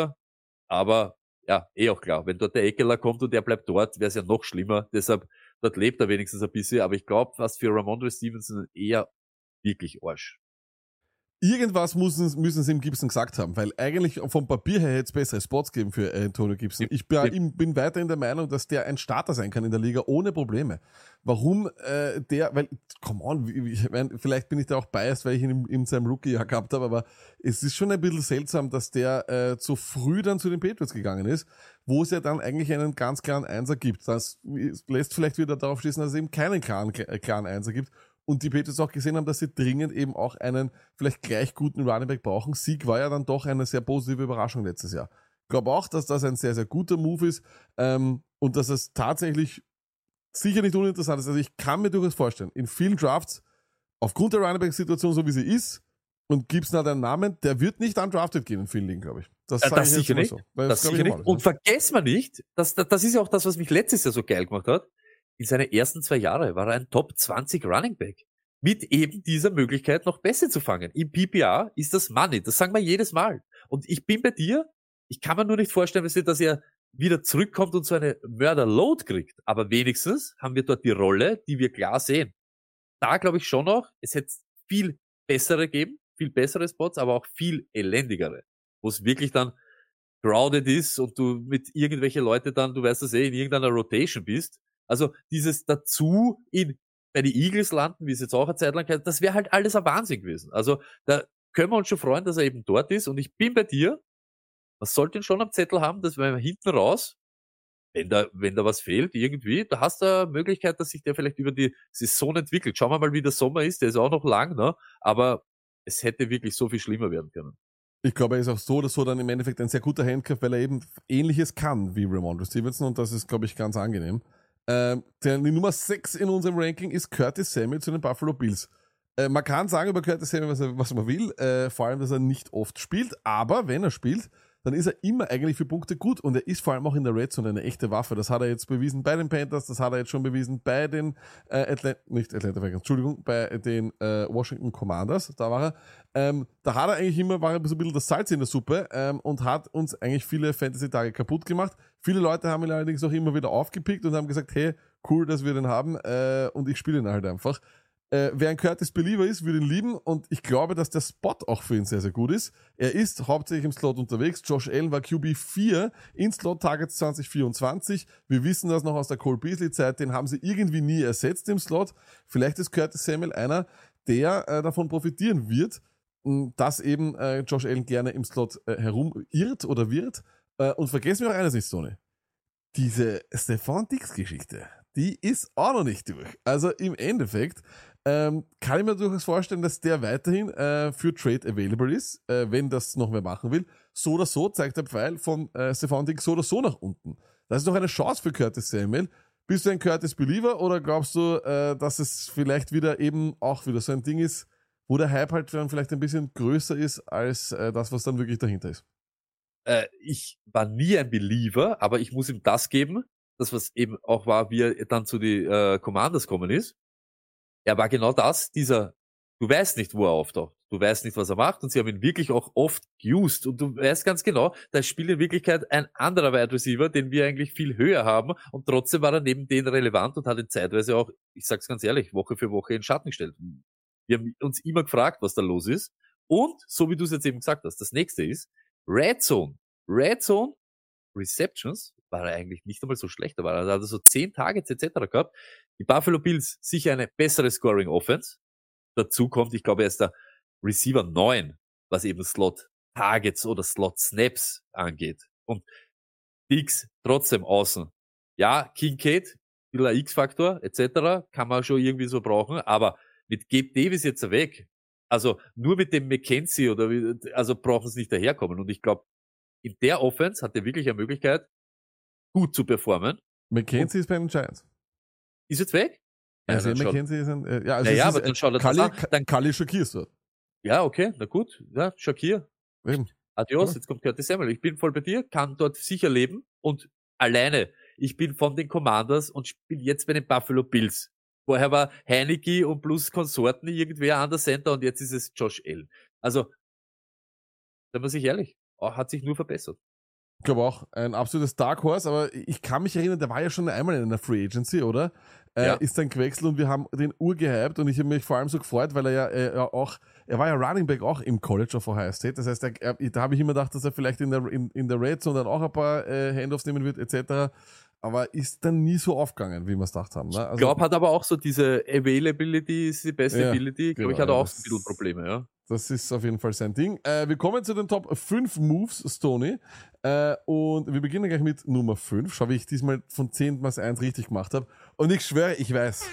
aber ja, eh auch klar. Wenn dort der Eckler kommt und der bleibt dort, wäre es ja noch schlimmer. Deshalb, dort lebt er wenigstens ein bisschen, aber ich glaube, was für Ramondre Stevenson eher wirklich Arsch. Irgendwas müssen, müssen sie ihm Gibson gesagt haben, weil eigentlich vom Papier her hätte es bessere Spots geben für Antonio Gibson. Ich bin, bin weiterhin der Meinung, dass der ein Starter sein kann in der Liga ohne Probleme. Warum äh, der, weil, come on, ich mein, vielleicht bin ich da auch biased, weil ich ihn in, in seinem Rookie-Jahr gehabt habe, aber es ist schon ein bisschen seltsam, dass der äh, zu früh dann zu den Patriots gegangen ist, wo es ja dann eigentlich einen ganz klaren Einser gibt. Das lässt vielleicht wieder darauf schließen, dass es eben keinen klaren, klaren Einser gibt. Und die Patriots auch gesehen haben, dass sie dringend eben auch einen vielleicht gleich guten Running Back brauchen. Sieg war ja dann doch eine sehr positive Überraschung letztes Jahr. Ich glaube auch, dass das ein sehr, sehr guter Move ist ähm, und dass es tatsächlich sicher nicht uninteressant ist. Also ich kann mir durchaus vorstellen, in vielen Drafts, aufgrund der Running Back-Situation, so wie sie ist, und Gibson hat einen Namen, der wird nicht undrafted gehen in vielen Ligen, glaube ich. Das, äh, das ich sicher nicht. So. Das, das sicher nicht. Und vergessen wir nicht, dass, das ist ja auch das, was mich letztes Jahr so geil gemacht hat. In seinen ersten zwei Jahren war er ein Top zwanzig Running Back. Mit eben dieser Möglichkeit noch Pässe zu fangen. Im P P R ist das Money. Das sagen wir jedes Mal. Und ich bin bei dir. Ich kann mir nur nicht vorstellen, dass er wieder zurückkommt und so eine Mörder-Load kriegt. Aber wenigstens haben wir dort die Rolle, die wir klar sehen. Da glaube ich schon noch, es hätte viel bessere geben, viel bessere Spots, aber auch viel elendigere. Wo es wirklich dann crowded ist und du mit irgendwelche Leute dann, du weißt das eh, in irgendeiner Rotation bist. Also dieses dazu in bei die Eagles landen, wie es jetzt auch eine Zeit lang heißt, das wäre halt alles ein Wahnsinn gewesen. Also da können wir uns schon freuen, dass er eben dort ist. Und ich bin bei dir, man sollte ihn schon am Zettel haben, dass wir hinten raus, wenn da, wenn da was fehlt irgendwie, da hast du eine Möglichkeit, dass sich der vielleicht über die Saison entwickelt. Schauen wir mal, wie der Sommer ist, der ist auch noch lang, ne? Aber es hätte wirklich so viel schlimmer werden können. Ich glaube, er ist auch so oder so dann im Endeffekt ein sehr guter Handcuff, weil er eben Ähnliches kann wie Ramondre Stevenson und das ist, glaube ich, ganz angenehm. Ähm, der, die Nummer sechs in unserem Ranking ist Curtis Samuel zu den Buffalo Bills. Äh, man kann sagen über Curtis Samuel, was, er, was man will, äh, vor allem, dass er nicht oft spielt, aber wenn er spielt, dann ist er immer eigentlich für Punkte gut und er ist vor allem auch in der Red Zone eine echte Waffe. Das hat er jetzt bewiesen bei den Panthers, das hat er jetzt schon bewiesen bei den äh, Atlanta, nicht Atlanta Falcons, Entschuldigung, bei den äh, Washington Commanders, da war er. Ähm, da hat er eigentlich immer, war er so ein bisschen das Salz in der Suppe ähm, und hat uns eigentlich viele Fantasy-Tage kaputt gemacht. Viele Leute haben ihn allerdings auch immer wieder aufgepickt und haben gesagt, hey, cool, dass wir den haben äh, und ich spiele ihn halt einfach. Äh, wer ein Curtis Believer ist, würde ihn lieben und ich glaube, dass der Spot auch für ihn sehr, sehr gut ist. Er ist hauptsächlich im Slot unterwegs. Josh Allen war Q B vier in Slot Targets zwanzig vierundzwanzig. Wir wissen das noch aus der Cole Beasley Zeit, den haben sie irgendwie nie ersetzt im Slot. Vielleicht ist Curtis Samuel einer, der äh, davon profitieren wird, mh, dass eben äh, Josh Allen gerne im Slot äh, herumirrt oder wird. Äh, und vergessen wir auch eines nicht, Sony. Diese Stefon Diggs Geschichte, die ist auch noch nicht durch. Also im Endeffekt ähm, kann ich mir durchaus vorstellen, dass der weiterhin äh, für Trade available ist, äh, wenn das noch mehr machen will. So oder so zeigt der Pfeil von äh, Stefon Diggs so oder so nach unten. Das ist doch eine Chance für Curtis Samuel. Bist du ein Curtis Believer oder glaubst du, äh, dass es vielleicht wieder eben auch wieder so ein Ding ist, wo der Hype halt dann vielleicht ein bisschen größer ist als äh, das, was dann wirklich dahinter ist? Äh, ich war nie ein Believer, aber ich muss ihm das geben, das was eben auch war, wie er dann zu die äh, Commanders gekommen ist. Er war genau das, dieser, du weißt nicht, wo er auftaucht, du weißt nicht, was er macht und sie haben ihn wirklich auch oft geused und du weißt ganz genau, da spielt in Wirklichkeit ein anderer Wide Receiver, den wir eigentlich viel höher haben und trotzdem war er neben denen relevant und hat ihn zeitweise auch, ich sag's ganz ehrlich, Woche für Woche in Schatten gestellt. Wir haben uns immer gefragt, was da los ist und, so wie du es jetzt eben gesagt hast, das nächste ist, Red Zone. Red Zone Receptions war er eigentlich nicht einmal so schlecht. Da war er also so zehn Targets et cetera gehabt. Die Buffalo Bills sicher eine bessere Scoring Offense. Dazu kommt, ich glaube, er ist der Receiver neun, was eben Slot Targets oder Slot Snaps angeht. Und Dix trotzdem außen. Ja, Kincaid, bisschen ein X-Faktor, et cetera, kann man schon irgendwie so brauchen, aber mit Gabe Davis jetzt weg, also nur mit dem McKenzie oder wie, also brauchen sie nicht daherkommen. Und ich glaube, in der Offense hat er wirklich eine Möglichkeit, gut zu performen. McKenzie ist bei den Giants. Ist jetzt weg? Ja, Also dann schaut- McKenzie ist ein, äh, ja, also Naja, es ist, aber dann schaut er das Kali, an. Dann- Kali Shakir ist dort. Ja, okay, na gut. Ja, Shakir. Eben. Adios, Ja. jetzt kommt Curtis Samuel. Ich bin voll bei dir, kann dort sicher leben und alleine. Ich bin von den Commanders und spiele jetzt bei den Buffalo Bills. Vorher war Heineke und plus Konsorten irgendwer an der Center und jetzt ist es Josh Allen. Also, seien wir sich ehrlich, hat sich nur verbessert. Ich glaube auch, ein absolutes Dark Horse, aber ich kann mich erinnern, der war ja schon einmal in einer Free Agency, oder? Äh, Ja. Ist dann gewechselt und wir haben den urgehypt und ich habe mich vor allem so gefreut, weil er ja äh, auch, er war ja Running Back auch im College of Ohio State, das heißt, er, er, da habe ich immer gedacht, dass er vielleicht in der, in, in der Red Zone dann auch ein paar äh, Handoffs nehmen wird, et cetera, aber ist dann nie so aufgegangen, wie wir es gedacht haben. Ne? Also, Ich glaube, hat aber auch so diese Availability ist die beste Ja, Ability. Ich glaube, ich genau, hatte ja, auch das- ein bisschen Probleme, ja. Das ist auf jeden Fall sein Ding. Äh, wir kommen zu den Top fünf Moves, Stoney. Äh, und wir beginnen gleich mit Nummer fünf. Schau, wie ich diesmal von zehn mal eins richtig gemacht habe. Und ich schwöre, ich weiß.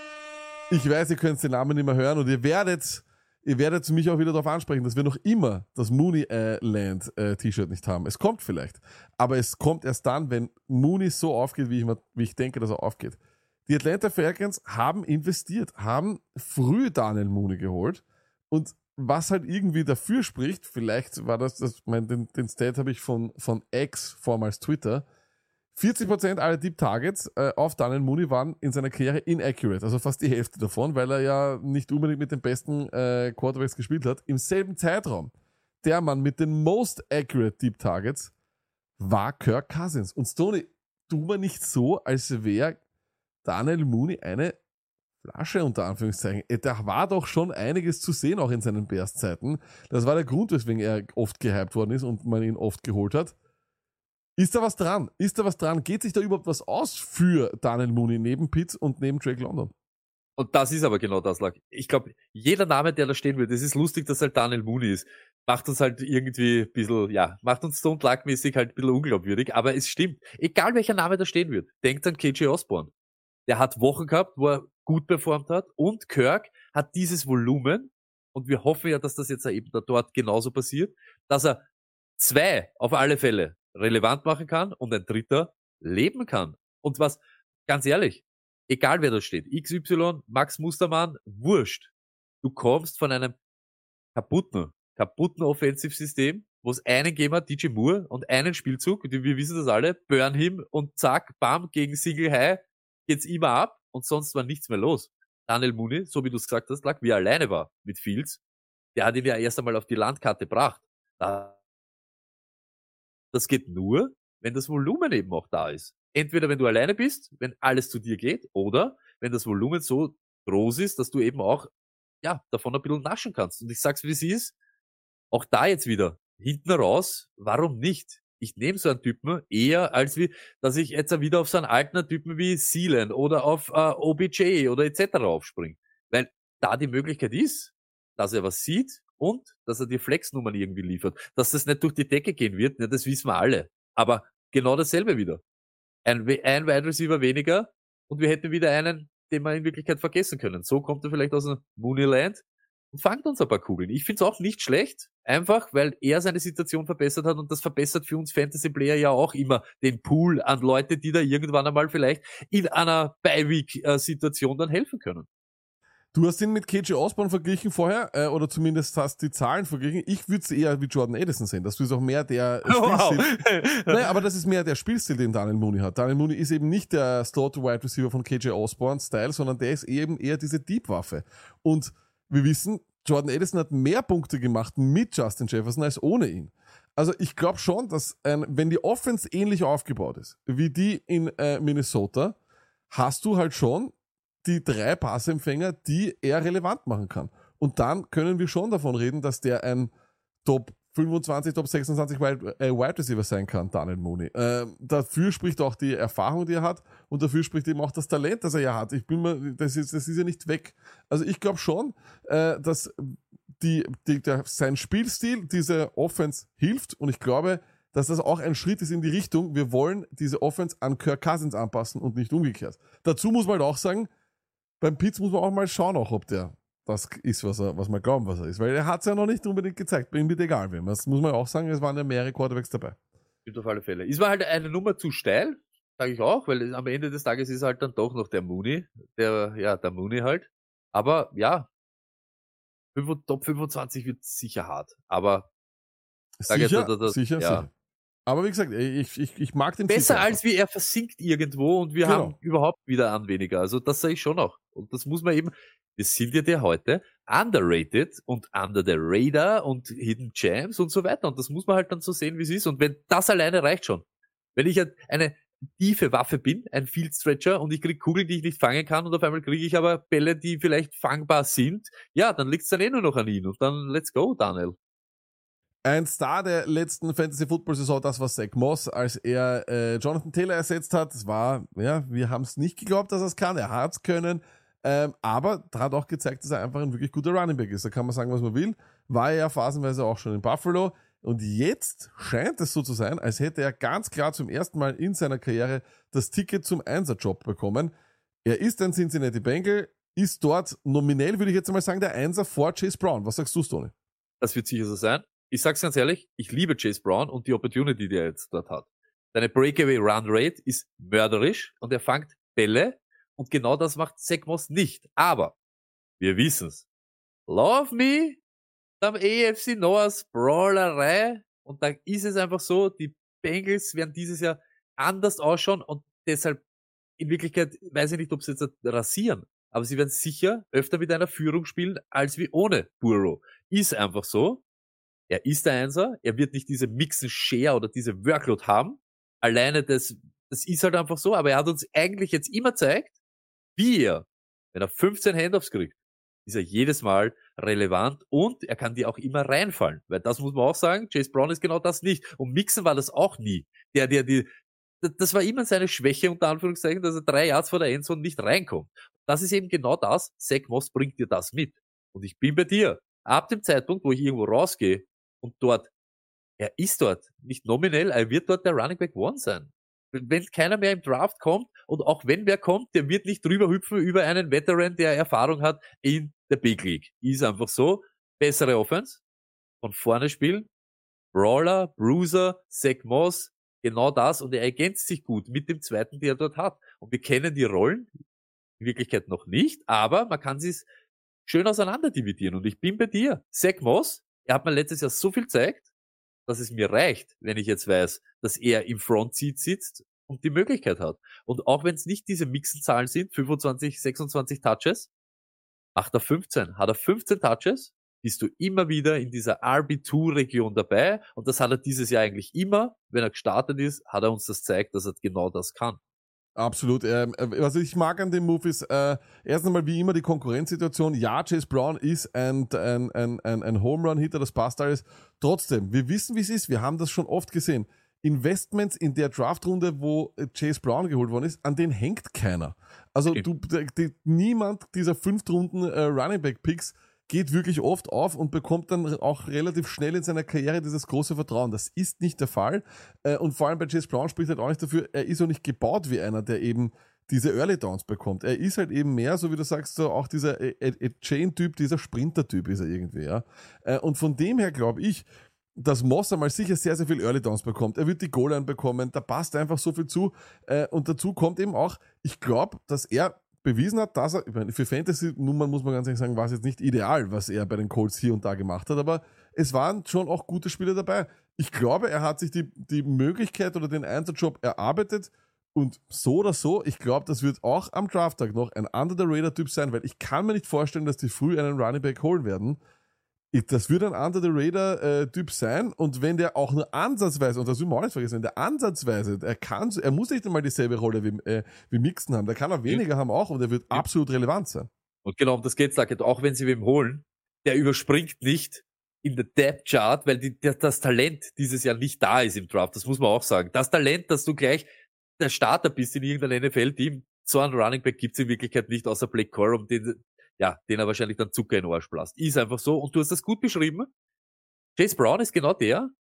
Ich weiß, ihr könnt den Namen nicht mehr hören und ihr werdet, ihr werdet mich auch wieder darauf ansprechen, dass wir noch immer das Mooney äh, Land äh, T-Shirt nicht haben. Es kommt vielleicht. Aber es kommt erst dann, wenn Mooney so aufgeht, wie ich, mir, wie ich denke, dass er aufgeht. Die Atlanta Falcons haben investiert, haben früh Daniel Mooney geholt und was halt irgendwie dafür spricht, vielleicht war das, das mein, den, den Stat habe ich von, von X, vormals Twitter, vierzig Prozent aller Deep Targets äh, auf Daniel Mooney waren in seiner Karriere inaccurate, also fast die Hälfte davon, weil er ja nicht unbedingt mit den besten äh, Quarterbacks gespielt hat. Im selben Zeitraum, der Mann mit den most accurate Deep Targets war Kirk Cousins. Und Stoney, tu mal nicht so, als wäre Daniel Mooney eine Flasche unter Anführungszeichen. Da war doch schon einiges zu sehen, auch in seinen Bears-Zeiten. Das war der Grund, weswegen er oft gehypt worden ist und man ihn oft geholt hat. Ist da was dran? Ist da was dran? Geht sich da überhaupt was aus für Daniel Mooney neben Pitts und neben Drake London? Und das ist aber genau das, Lack. Ich glaube, jeder Name, der da stehen wird, es ist lustig, dass halt Daniel Mooney ist, macht uns halt irgendwie ein bisschen, ja, macht uns Stone Luck-mäßig halt ein bisschen unglaubwürdig, aber es stimmt. Egal welcher Name da stehen wird, denkt an K J Osborne. Der hat Wochen gehabt, wo er gut performt hat und Kirk hat dieses Volumen und wir hoffen ja, dass das jetzt eben da dort genauso passiert, dass er zwei auf alle Fälle relevant machen kann und ein dritter leben kann. Und was, ganz ehrlich, egal wer da steht, X Y, Max Mustermann, wurscht. Du kommst von einem kaputten, kaputten Offensivsystem, wo es einen gegeben hat, D J Moore, und einen Spielzug, wir wissen das alle, burn him und zack, bam, gegen Single High geht's immer ab und sonst war nichts mehr los. Daniel Mooney, so wie du es gesagt hast, lag, wie er alleine war mit Fields, der hat ihn ja erst einmal auf die Landkarte gebracht. Das geht nur, wenn das Volumen eben auch da ist. Entweder wenn du alleine bist, wenn alles zu dir geht, oder wenn das Volumen so groß ist, dass du eben auch, ja, davon ein bisschen naschen kannst. Und ich sag's, wie es ist, auch da jetzt wieder, hinten raus, warum nicht? Ich nehme so einen Typen eher, als wie, dass ich jetzt wieder auf so einen alten Typen wie Sealand oder auf äh, O B J oder et cetera aufspringe. Weil da die Möglichkeit ist, dass er was sieht und dass er die Flexnummern irgendwie liefert. Dass das nicht durch die Decke gehen wird, ne, das wissen wir alle. Aber genau dasselbe wieder. Ein, ein Wide Receiver weniger und wir hätten wieder einen, den wir in Wirklichkeit vergessen können. So kommt er vielleicht aus dem Mooneyland und fangt uns ein paar Kugeln. Ich finde es auch nicht schlecht, einfach weil er seine Situation verbessert hat und das verbessert für uns Fantasy-Player ja auch immer den Pool an Leute, die da irgendwann einmal vielleicht in einer Bye-Week-Situation dann helfen können. Du hast ihn mit K J Osborne verglichen vorher, äh, oder zumindest hast die Zahlen verglichen. Ich würde es eher wie Jordan Addison sehen. Das ist auch mehr der Spielstil. Wow. Naja, aber das ist mehr der Spielstil, den Daniel Mooney hat. Daniel Mooney ist eben nicht der Slot-Wide Receiver von K J Osborne-Style, sondern der ist eben eher diese Deep-Waffe. Und wir wissen, Jordan Addison hat mehr Punkte gemacht mit Justin Jefferson als ohne ihn. Also ich glaube schon, dass ähm, wenn die Offense ähnlich aufgebaut ist wie die in äh, Minnesota, hast du halt schon die drei Passempfänger, die er relevant machen kann. Und dann können wir schon davon reden, dass der ein Top fünfundzwanzig, Top sechsundzwanzig Wide, äh, Wide Receiver sein kann, Daniel Mooney. Äh, dafür spricht auch die Erfahrung, die er hat, und dafür spricht eben auch das Talent, das er ja hat. Ich bin mir, das ist, das ist ja nicht weg. Also ich glaube schon, äh, dass die, die, der, sein Spielstil diese Offense hilft, und ich glaube, dass das auch ein Schritt ist in die Richtung, wir wollen diese Offense an Kirk Cousins anpassen und nicht umgekehrt. Dazu muss man halt auch sagen, beim Pitts muss man auch mal schauen, auch ob der das ist, was er, was wir glauben, was er ist. Weil er hat es ja noch nicht unbedingt gezeigt, bei ihm wird egal wem. Das muss man auch sagen, es waren ja mehrere Quarterbacks dabei. Stimmt auf alle Fälle. Ist war halt eine Nummer zu steil, sage ich auch, weil am Ende des Tages ist halt dann doch noch der Mooney, der, ja, der Mooney halt. Aber ja, Top fünfundzwanzig wird sicher hart. Aber sicher, jetzt, da, da, sicher, ja. sicher. Aber wie gesagt, ich, ich, ich mag den besser als wie er versinkt irgendwo und wir genau. haben überhaupt wieder an weniger. Also das sage ich schon noch. Und das muss man eben, wir sind ja der heute underrated und under the radar und Hidden Gems und so weiter. Und das muss man halt dann so sehen, wie es ist. Und wenn das alleine reicht schon. Wenn ich eine tiefe Waffe bin, ein Field Stretcher und ich kriege Kugeln, die ich nicht fangen kann und auf einmal kriege ich aber Bälle, die vielleicht fangbar sind, ja, dann liegt es dann eh nur noch an ihn. Und dann let's go, Daniel. Ein Star der letzten Fantasy-Football-Saison, das war Zach Moss, als er äh, Jonathan Taylor ersetzt hat. Das war, ja, wir haben es nicht geglaubt, dass er es kann. Er hat es können. Ähm, aber er hat auch gezeigt, dass er einfach ein wirklich guter Running Back ist. Da kann man sagen, was man will. War er ja phasenweise auch schon in Buffalo. Und jetzt scheint es so zu sein, als hätte er ganz klar zum ersten Mal in seiner Karriere das Ticket zum Einser-Job bekommen. Er ist ein Cincinnati Bengal, ist dort nominell, würde ich jetzt mal sagen, der Einser vor Chase Brown. Was sagst du, Stoney? Das wird sicher so sein. Ich sag's ganz ehrlich, ich liebe Chase Brown und die Opportunity, die er jetzt dort hat. Seine Breakaway-Run-Rate ist mörderisch und er fangt Bälle und genau das macht Zach Moss nicht. Aber wir wissen's. Love me, am A F C North Brawlerei und da ist es einfach so, die Bengals werden dieses Jahr anders ausschauen und deshalb in Wirklichkeit weiß ich nicht, ob sie jetzt rasieren, aber sie werden sicher öfter mit einer Führung spielen als wie ohne Burrow. Ist einfach so. Er ist der Einser, er wird nicht diese Mixen Share oder diese Workload haben. Alleine das, das ist halt einfach so, aber er hat uns eigentlich jetzt immer gezeigt, wie er, wenn er fünfzehn Handoffs kriegt, ist er jedes Mal relevant und er kann die auch immer reinfallen. Weil das muss man auch sagen, Chase Brown ist genau das nicht. Und Mixen war das auch nie. Der, der, die, das war immer seine Schwäche, unter Anführungszeichen, dass er drei Yards vor der Endzone nicht reinkommt. Das ist eben genau das. Zach Moss bringt dir das mit. Und ich bin bei dir. Ab dem Zeitpunkt, wo ich irgendwo rausgehe, und dort, er ist dort, nicht nominell, er wird dort der Running Back One sein. Wenn keiner mehr im Draft kommt und auch wenn wer kommt, der wird nicht drüber hüpfen über einen Veteran, der Erfahrung hat in der Big League. Ist einfach so. Bessere Offense, von vorne spielen, Brawler, Bruiser, Zach Moss, genau das und er ergänzt sich gut mit dem zweiten, der er dort hat. Und wir kennen die Rollen, in Wirklichkeit noch nicht, aber man kann sie schön auseinander dividieren und ich bin bei dir. Zach Moss, er hat mir letztes Jahr so viel gezeigt, dass es mir reicht, wenn ich jetzt weiß, dass er im Frontseat sitzt und die Möglichkeit hat. Und auch wenn es nicht diese Mixenzahlen sind, fünfundzwanzig, sechsundzwanzig Touches, macht er fünfzehn. Hat er fünfzehn Touches, bist du immer wieder in dieser R B zwei Region dabei. Und das hat er dieses Jahr eigentlich immer. Wenn er gestartet ist, hat er uns das gezeigt, dass er genau das kann. Absolut. Ähm, was ich mag an dem Move ist, äh, erst einmal wie immer die Konkurrenzsituation. Ja, Chase Brown ist ein, ein, ein, ein, ein Home-Run-Hitter, das passt alles. Trotzdem, wir wissen, wie es ist. Wir haben das schon oft gesehen. Investments in der Draftrunde, wo Chase Brown geholt worden ist, an denen hängt keiner. Also du, die, die, niemand dieser Fünftrunden äh, Running-Back-Picks geht wirklich oft auf und bekommt dann auch relativ schnell in seiner Karriere dieses große Vertrauen. Das ist nicht der Fall. Und vor allem bei Chase Brown spricht halt auch nicht dafür, er ist auch nicht gebaut wie einer, der eben diese Early Downs bekommt. Er ist halt eben mehr, so wie du sagst, so auch dieser Chain-Typ, dieser Sprinter-Typ ist er irgendwie, ja. Und von dem her glaube ich, dass Moss einmal sicher sehr, sehr viel Early Downs bekommt. Er wird die Goal-Line bekommen, da passt einfach so viel zu. Und dazu kommt eben auch, ich glaube, dass er bewiesen hat, dass er, ich meine, für Fantasy-Nummern muss man ganz ehrlich sagen, war es jetzt nicht ideal, was er bei den Colts hier und da gemacht hat, aber es waren schon auch gute Spieler dabei. Ich glaube, er hat sich die, die Möglichkeit oder den Einsatzjob erarbeitet und so oder so, ich glaube, das wird auch am Drafttag noch ein Under-the-Radar-Typ sein, weil ich kann mir nicht vorstellen, dass die früh einen Running Back holen werden. Das wird ein Under-the-Radar-Typ sein und wenn der auch nur ansatzweise, und das will man auch nicht vergessen, wenn der ansatzweise, er kann, er muss nicht einmal dieselbe Rolle wie, äh, wie Mixon haben, der kann auch weniger ja. haben auch und er wird ja. absolut relevant sein. Und genau um das geht's, auch wenn sie wem holen, der überspringt nicht in der Depth-Chart, weil die, der, das Talent dieses Jahr nicht da ist im Draft, das muss man auch sagen. Das Talent, dass du gleich der Starter bist in irgendeinem N F L-Team, so einen Running Back gibt's in Wirklichkeit nicht, außer Blake Corum, den ja, den er wahrscheinlich dann Zucker in den Arsch blasst. Ist einfach so. Und du hast das gut beschrieben. Chase Brown ist genau der,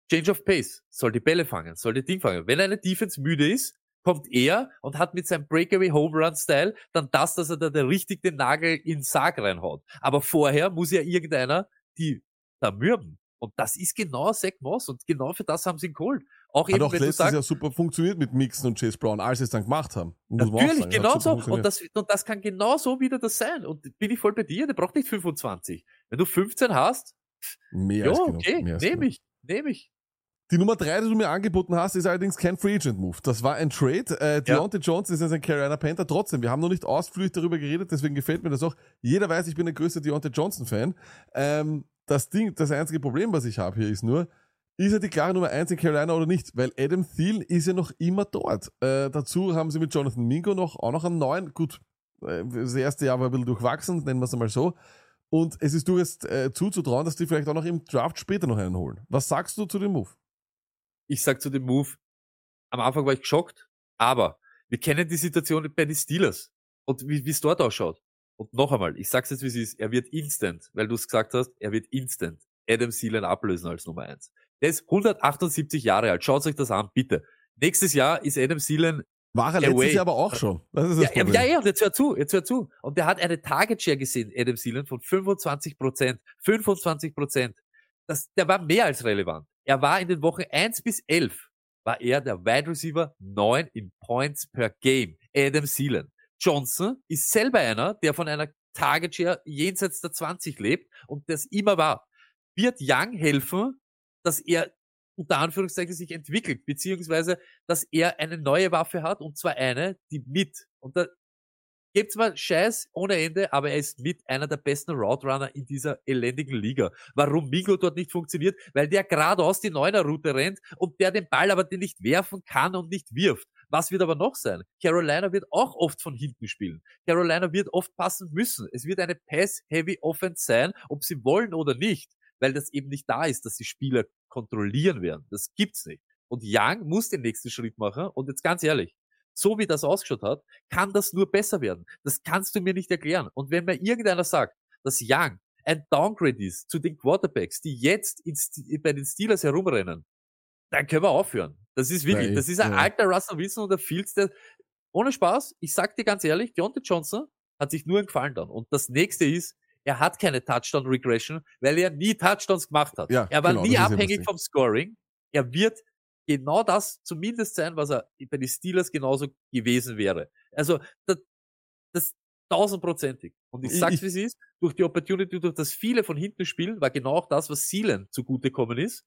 Change of Pace, soll die Bälle fangen, soll die Ding fangen. Wenn eine Defense müde ist, kommt er und hat mit seinem Breakaway Home Run Style dann das, dass er da der richtig den Nagel in den Sarg reinhaut. Aber vorher muss ja irgendeiner die da mürben. Und das ist genau Zach Moss und genau für das haben sie ihn geholt. Auch Hat eben, auch wenn du letztes sagst, Jahr super funktioniert mit Mixon und Chase Brown, als sie es dann gemacht haben. Muss man auch natürlich, sagen. Hat genau super so. funktioniert. Und das, und das kann genau so wieder das sein. Und bin ich voll bei dir, der braucht nicht fünfundzwanzig. Wenn du fünfzehn hast, Mehr ja, als genug. okay, Mehr als nehme genug. ich, nehme ich. Die Nummer drei, die du mir angeboten hast, ist allerdings kein Free Agent Move. Das war ein Trade. Äh, Deontay Johnson ist jetzt ein Carolina Panther. Trotzdem, wir haben noch nicht ausführlich darüber geredet, deswegen gefällt mir das auch. Jeder weiß, ich bin der größte Deontay Johnson Fan. Ähm, das Ding, das einzige Problem, was ich habe hier, ist nur, ist er die klare Nummer eins in Carolina oder nicht? Weil Adam Thielen ist ja noch immer dort. Äh, dazu haben sie mit Jonathan Mingo noch, auch noch einen neuen. Gut, äh, das erste Jahr war ein bisschen durchwachsen, nennen wir es einmal so. Und es ist durchaus äh, zuzutrauen, dass die vielleicht auch noch im Draft später noch einen holen. Was sagst du zu dem Move? Ich sag zu dem Move, am Anfang war ich geschockt, aber wir kennen die Situation bei den Steelers und wie es dort ausschaut. Und noch einmal, ich sag's jetzt, wie es ist, er wird instant, weil du es gesagt hast, er wird instant Adam Thielen ablösen als Nummer eins. Der ist hundertachtundsiebzig Jahre alt, schaut euch das an, bitte. Nächstes Jahr ist Adam Thielen War er letztes away. Jahr aber auch schon. Das ist das Ja, ja, Problem. ja, ja, und jetzt hör zu, jetzt hör zu. Und der hat eine Target Share gesehen, Adam Thielen, von fünfundzwanzig Prozent. fünfundzwanzig Prozent. Das, der war mehr als relevant. Er war in den Wochen eins bis elf, war er der Wide Receiver neun in Points per Game. Adam Thielen. Johnson ist selber einer, der von einer Target Share jenseits der zwanzig lebt und das immer war. Wird Young helfen, dass er unter Anführungszeichen sich entwickelt, beziehungsweise, dass er eine neue Waffe hat, und zwar eine, die mit, und da gibt's mal Scheiß ohne Ende, aber er ist mit einer der besten Route Runner in dieser elendigen Liga. Warum Mingo dort nicht funktioniert? Weil der geradeaus die Neuner-Route rennt und der den Ball aber den nicht werfen kann und nicht wirft. Was wird aber noch sein? Carolina wird auch oft von hinten spielen. Carolina wird oft passen müssen. Es wird eine Pass-Heavy-Offense sein, ob sie wollen oder nicht, weil das eben nicht da ist, dass die Spieler kontrollieren werden. Das gibt's nicht. Und Young muss den nächsten Schritt machen. Und jetzt ganz ehrlich, so wie das ausgeschaut hat, kann das nur besser werden. Das kannst du mir nicht erklären. Und wenn mir irgendeiner sagt, dass Young ein Downgrade ist zu den Quarterbacks, die jetzt ins, bei den Steelers herumrennen, dann können wir aufhören. Das ist wirklich, Nein, das ist ein ja. alter Russell Wilson und der Fields, der, ohne Spaß, ich sag dir ganz ehrlich, Deontay Johnson hat sich nur einen Gefallen dann. Und das nächste ist, er hat keine Touchdown-Regression, weil er nie Touchdowns gemacht hat. Ja, er war genau, nie das ist ja abhängig lustig. vom Scoring. Er wird genau das zumindest sein, was er bei den Steelers genauso gewesen wäre. Also, das, das tausendprozentig. Und ich Ich- sag's, ich- wie es ist, durch die Opportunity, durch das viele von hinten spielen, war genau auch das, was Thielen zugutekommen ist.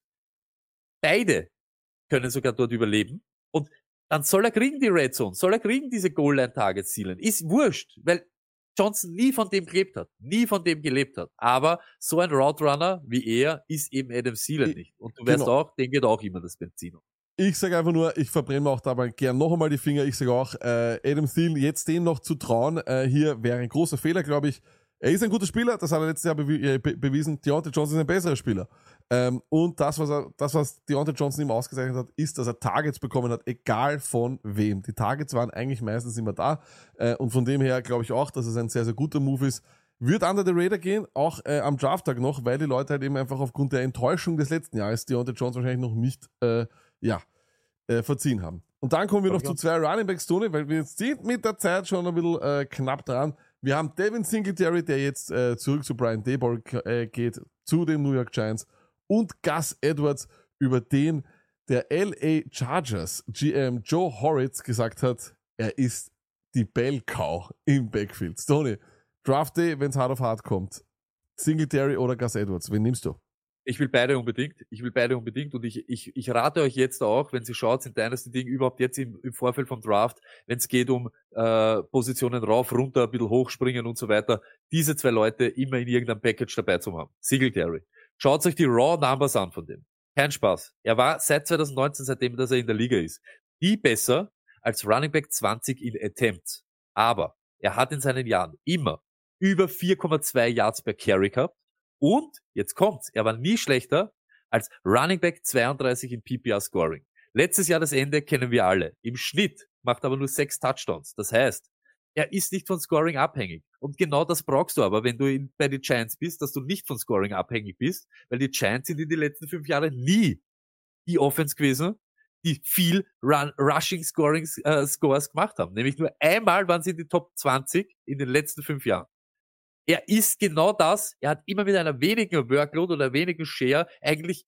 Beide können sogar dort überleben. Und dann soll er kriegen die Red Zone, soll er kriegen diese Goal-Line-Targets Thielen. Ist wurscht, weil Johnson nie von dem gelebt hat, nie von dem gelebt hat. Aber so ein Route Runner wie er ist eben Adam Thielen Ich- nicht. Und du weißt genau. auch, den geht auch immer das Benzin um. Ich sage einfach nur, ich verbrenne mir auch dabei gern noch einmal die Finger. Ich sage auch, äh, Adam Thielen jetzt dem noch zu trauen, äh, hier wäre ein großer Fehler, glaube ich. Er ist ein guter Spieler, das hat er letztes Jahr bewi äh, be bewiesen. Deontay Johnson ist ein besserer Spieler. Ähm, und das, was er, das, was Deontay Johnson ihm ausgezeichnet hat, ist, dass er Targets bekommen hat, egal von wem. Die Targets waren eigentlich meistens immer da. Äh, und von dem her glaube ich auch, dass es ein sehr, sehr guter Move ist. Wird under the radar gehen, auch äh, am Drafttag noch, weil die Leute halt eben einfach aufgrund der Enttäuschung des letzten Jahres Deontay Johnson wahrscheinlich noch nicht, äh, ja, äh, verziehen haben. Und dann kommen wir noch zu zwei Runningbacks, Tony, weil wir jetzt sind mit der Zeit schon ein bisschen äh, knapp dran. Wir haben Devin Singletary, der jetzt äh, zurück zu Brian Daboll äh, geht, zu den New York Giants, und Gus Edwards, über den der L A Chargers G M Joe Horitz gesagt hat, er ist die Bell-Cow im Backfield. Tony, Draft Day, wenn es hart auf hart kommt, Singletary oder Gus Edwards, wen nimmst du? Ich will beide unbedingt. Ich will beide unbedingt. Und ich, ich, ich rate euch jetzt auch, wenn Sie schaut, sind Dynasty Ding überhaupt jetzt im, im Vorfeld vom Draft, wenn es geht um äh, Positionen rauf, runter, ein bisschen hochspringen und so weiter, diese zwei Leute immer in irgendeinem Package dabei zu haben. Singletary. Schaut euch die Raw Numbers an von dem. Kein Spaß. Er war seit zwanzig neunzehn, seitdem dass er in der Liga ist, die besser als Running Back zwanzig in Attempts. Aber er hat in seinen Jahren immer über vier Komma zwei Yards per Carry gehabt. Und, jetzt kommt's, er war nie schlechter als Running Back zweiunddreißig in P P R Scoring. Letztes Jahr das Ende kennen wir alle. Im Schnitt macht er aber nur sechs Touchdowns. Das heißt, er ist nicht von Scoring abhängig. Und genau das brauchst du aber, wenn du in, bei den Giants bist, dass du nicht von Scoring abhängig bist, weil die Giants sind in den letzten fünf Jahren nie die Offense gewesen, die viel Run, Rushing Scoring äh, Scores gemacht haben. Nämlich nur einmal waren sie in die Top zwanzig in den letzten fünf Jahren. Er ist genau das, er hat immer mit einer wenigen Workload oder wenigen Share eigentlich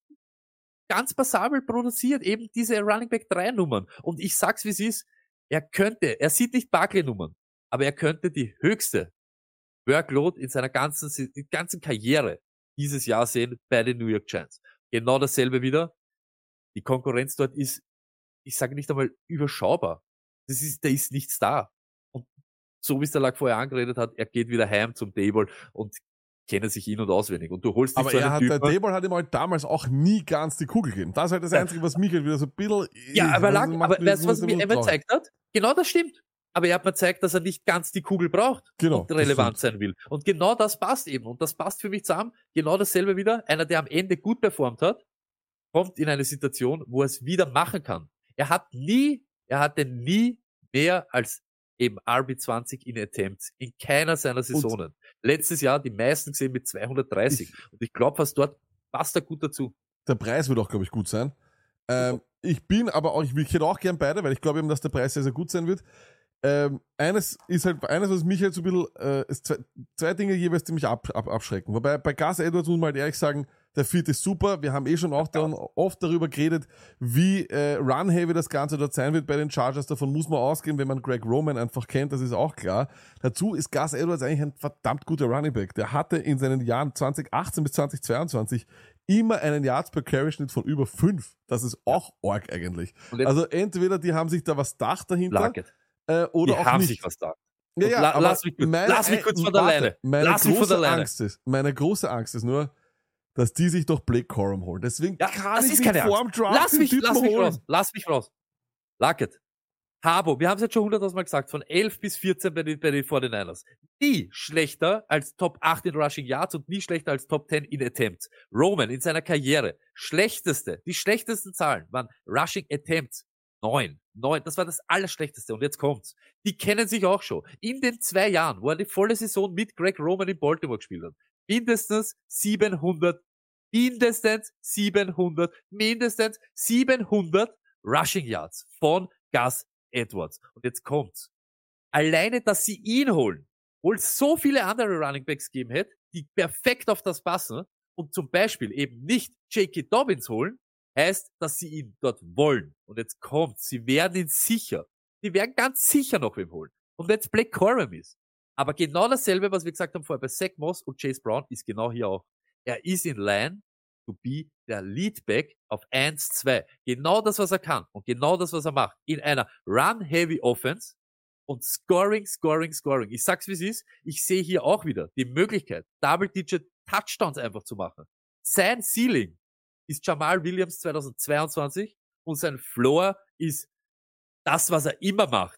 ganz passabel produziert, eben diese Running Back drei Nummern. Und ich sag's wie es ist, er könnte, er sieht nicht Barkley Nummern, aber er könnte die höchste Workload in seiner ganzen, in ganzen Karriere dieses Jahr sehen bei den New York Giants. Genau dasselbe wieder. Die Konkurrenz dort ist, ich sage nicht einmal überschaubar. Das ist, da ist nichts da. Und so wie es der Lack vorher angeredet hat, er geht wieder heim zum Table und kennen sich in- und auswendig. Und du holst dich Aber so er einen hat, Typen. der Table hat ihm halt damals auch nie ganz die Kugel gegeben. Das ist halt das Einzige, was mich halt wieder so ein bisschen... Ja, aber, Lack, also macht aber mich- weißt du, was mich mir ein immer bisschen gezeigt hat? Genau das stimmt. Aber er hat mir gezeigt, dass er nicht ganz die Kugel braucht Genau, und das relevant stimmt. sein will. Und genau das passt eben. Und das passt für mich zusammen. Genau dasselbe wieder. Einer, der am Ende gut performt hat, kommt in eine Situation, wo er es wieder machen kann. Er hat nie, er hatte nie mehr als eben R B zwanzig in Attempts in keiner seiner Saisonen. Letztes Jahr die meisten gesehen mit zweihundertdreißig. Ich- und ich glaube, was dort passt er gut dazu. Der Preis wird auch, glaube ich, gut sein. Ähm, ich bin aber auch, ich, ich hätte auch gern beide, weil ich glaube eben, dass der Preis sehr, sehr gut sein wird. Ähm, eines ist halt, eines, was mich halt so ein bisschen, äh, ist zwei, zwei Dinge jeweils, die mich ab, ab, abschrecken. Wobei bei Gus Edwards muss man halt ehrlich sagen, der Fit ist super. Wir haben eh schon auch dann oft darüber geredet, wie äh, run-heavy das Ganze dort sein wird bei den Chargers. Davon muss man ausgehen, wenn man Greg Roman einfach kennt, das ist auch klar. Dazu ist Gus Edwards eigentlich ein verdammt guter Running Back. Der hatte in seinen Jahren zwanzig achtzehn bis zwanzig zweiundzwanzig immer einen Yards per Carry Schnitt von über fünf. Das ist auch arg eigentlich. Und jetzt Also entweder die haben sich da was gedacht dahinter, Laget. äh, oder Die auch haben nicht. sich was da. Ja, Und ja, la- aber lass mich kurz- meine, lass mich kurz von der warte, Leine. Meine Lass mich von große der Leine. Angst ist, meine große Angst ist nur, dass die sich doch Blake Corum holen. Deswegen Ja, kann das ich ist nicht keine vor dem Angst. Draft Lass den mich, Typen lass mich holen. raus. Lass mich raus. Lacket. Habo, wir haben es jetzt schon hunderttausend Mal gesagt, von elf bis vierzehn bei den, bei den forty-niners. Nie schlechter als Top acht in Rushing Yards und nie schlechter als Top zehn in Attempts. Roman in seiner Karriere, schlechteste, die schlechtesten Zahlen waren Rushing Attempts. Neun. Neun. Das war das Allerschlechteste. Und jetzt kommt's. Die kennen sich auch schon. In den zwei Jahren, wo er die volle Saison mit Greg Roman in Baltimore gespielt hat, mindestens siebenhundert, mindestens siebenhundert, mindestens siebenhundert Rushing Yards von Gus Edwards. Und jetzt kommt's. Alleine, dass sie ihn holen, wohl so viele andere Running Backs geben hätte, die perfekt auf das passen und zum Beispiel eben nicht J K. Dobbins holen, heißt, dass sie ihn dort wollen. Und jetzt kommt's. Sie werden ihn sicher. Die werden ganz sicher noch wem holen. Und wenn es Blake Corum ist. Aber genau dasselbe, was wir gesagt haben vorher bei Zach Moss und Chase Brown, ist genau hier auch. Er ist in line to be der Leadback auf eins zwei. Genau das, was er kann. Und genau das, was er macht. In einer Run-Heavy Offense und Scoring, Scoring, Scoring. Ich sag's, wie es ist. Ich sehe hier auch wieder die Möglichkeit, Double-Digit Touchdowns einfach zu machen. Sein Ceiling ist Jamal Williams zweitausendzweiundzwanzig und sein Floor ist das, was er immer macht.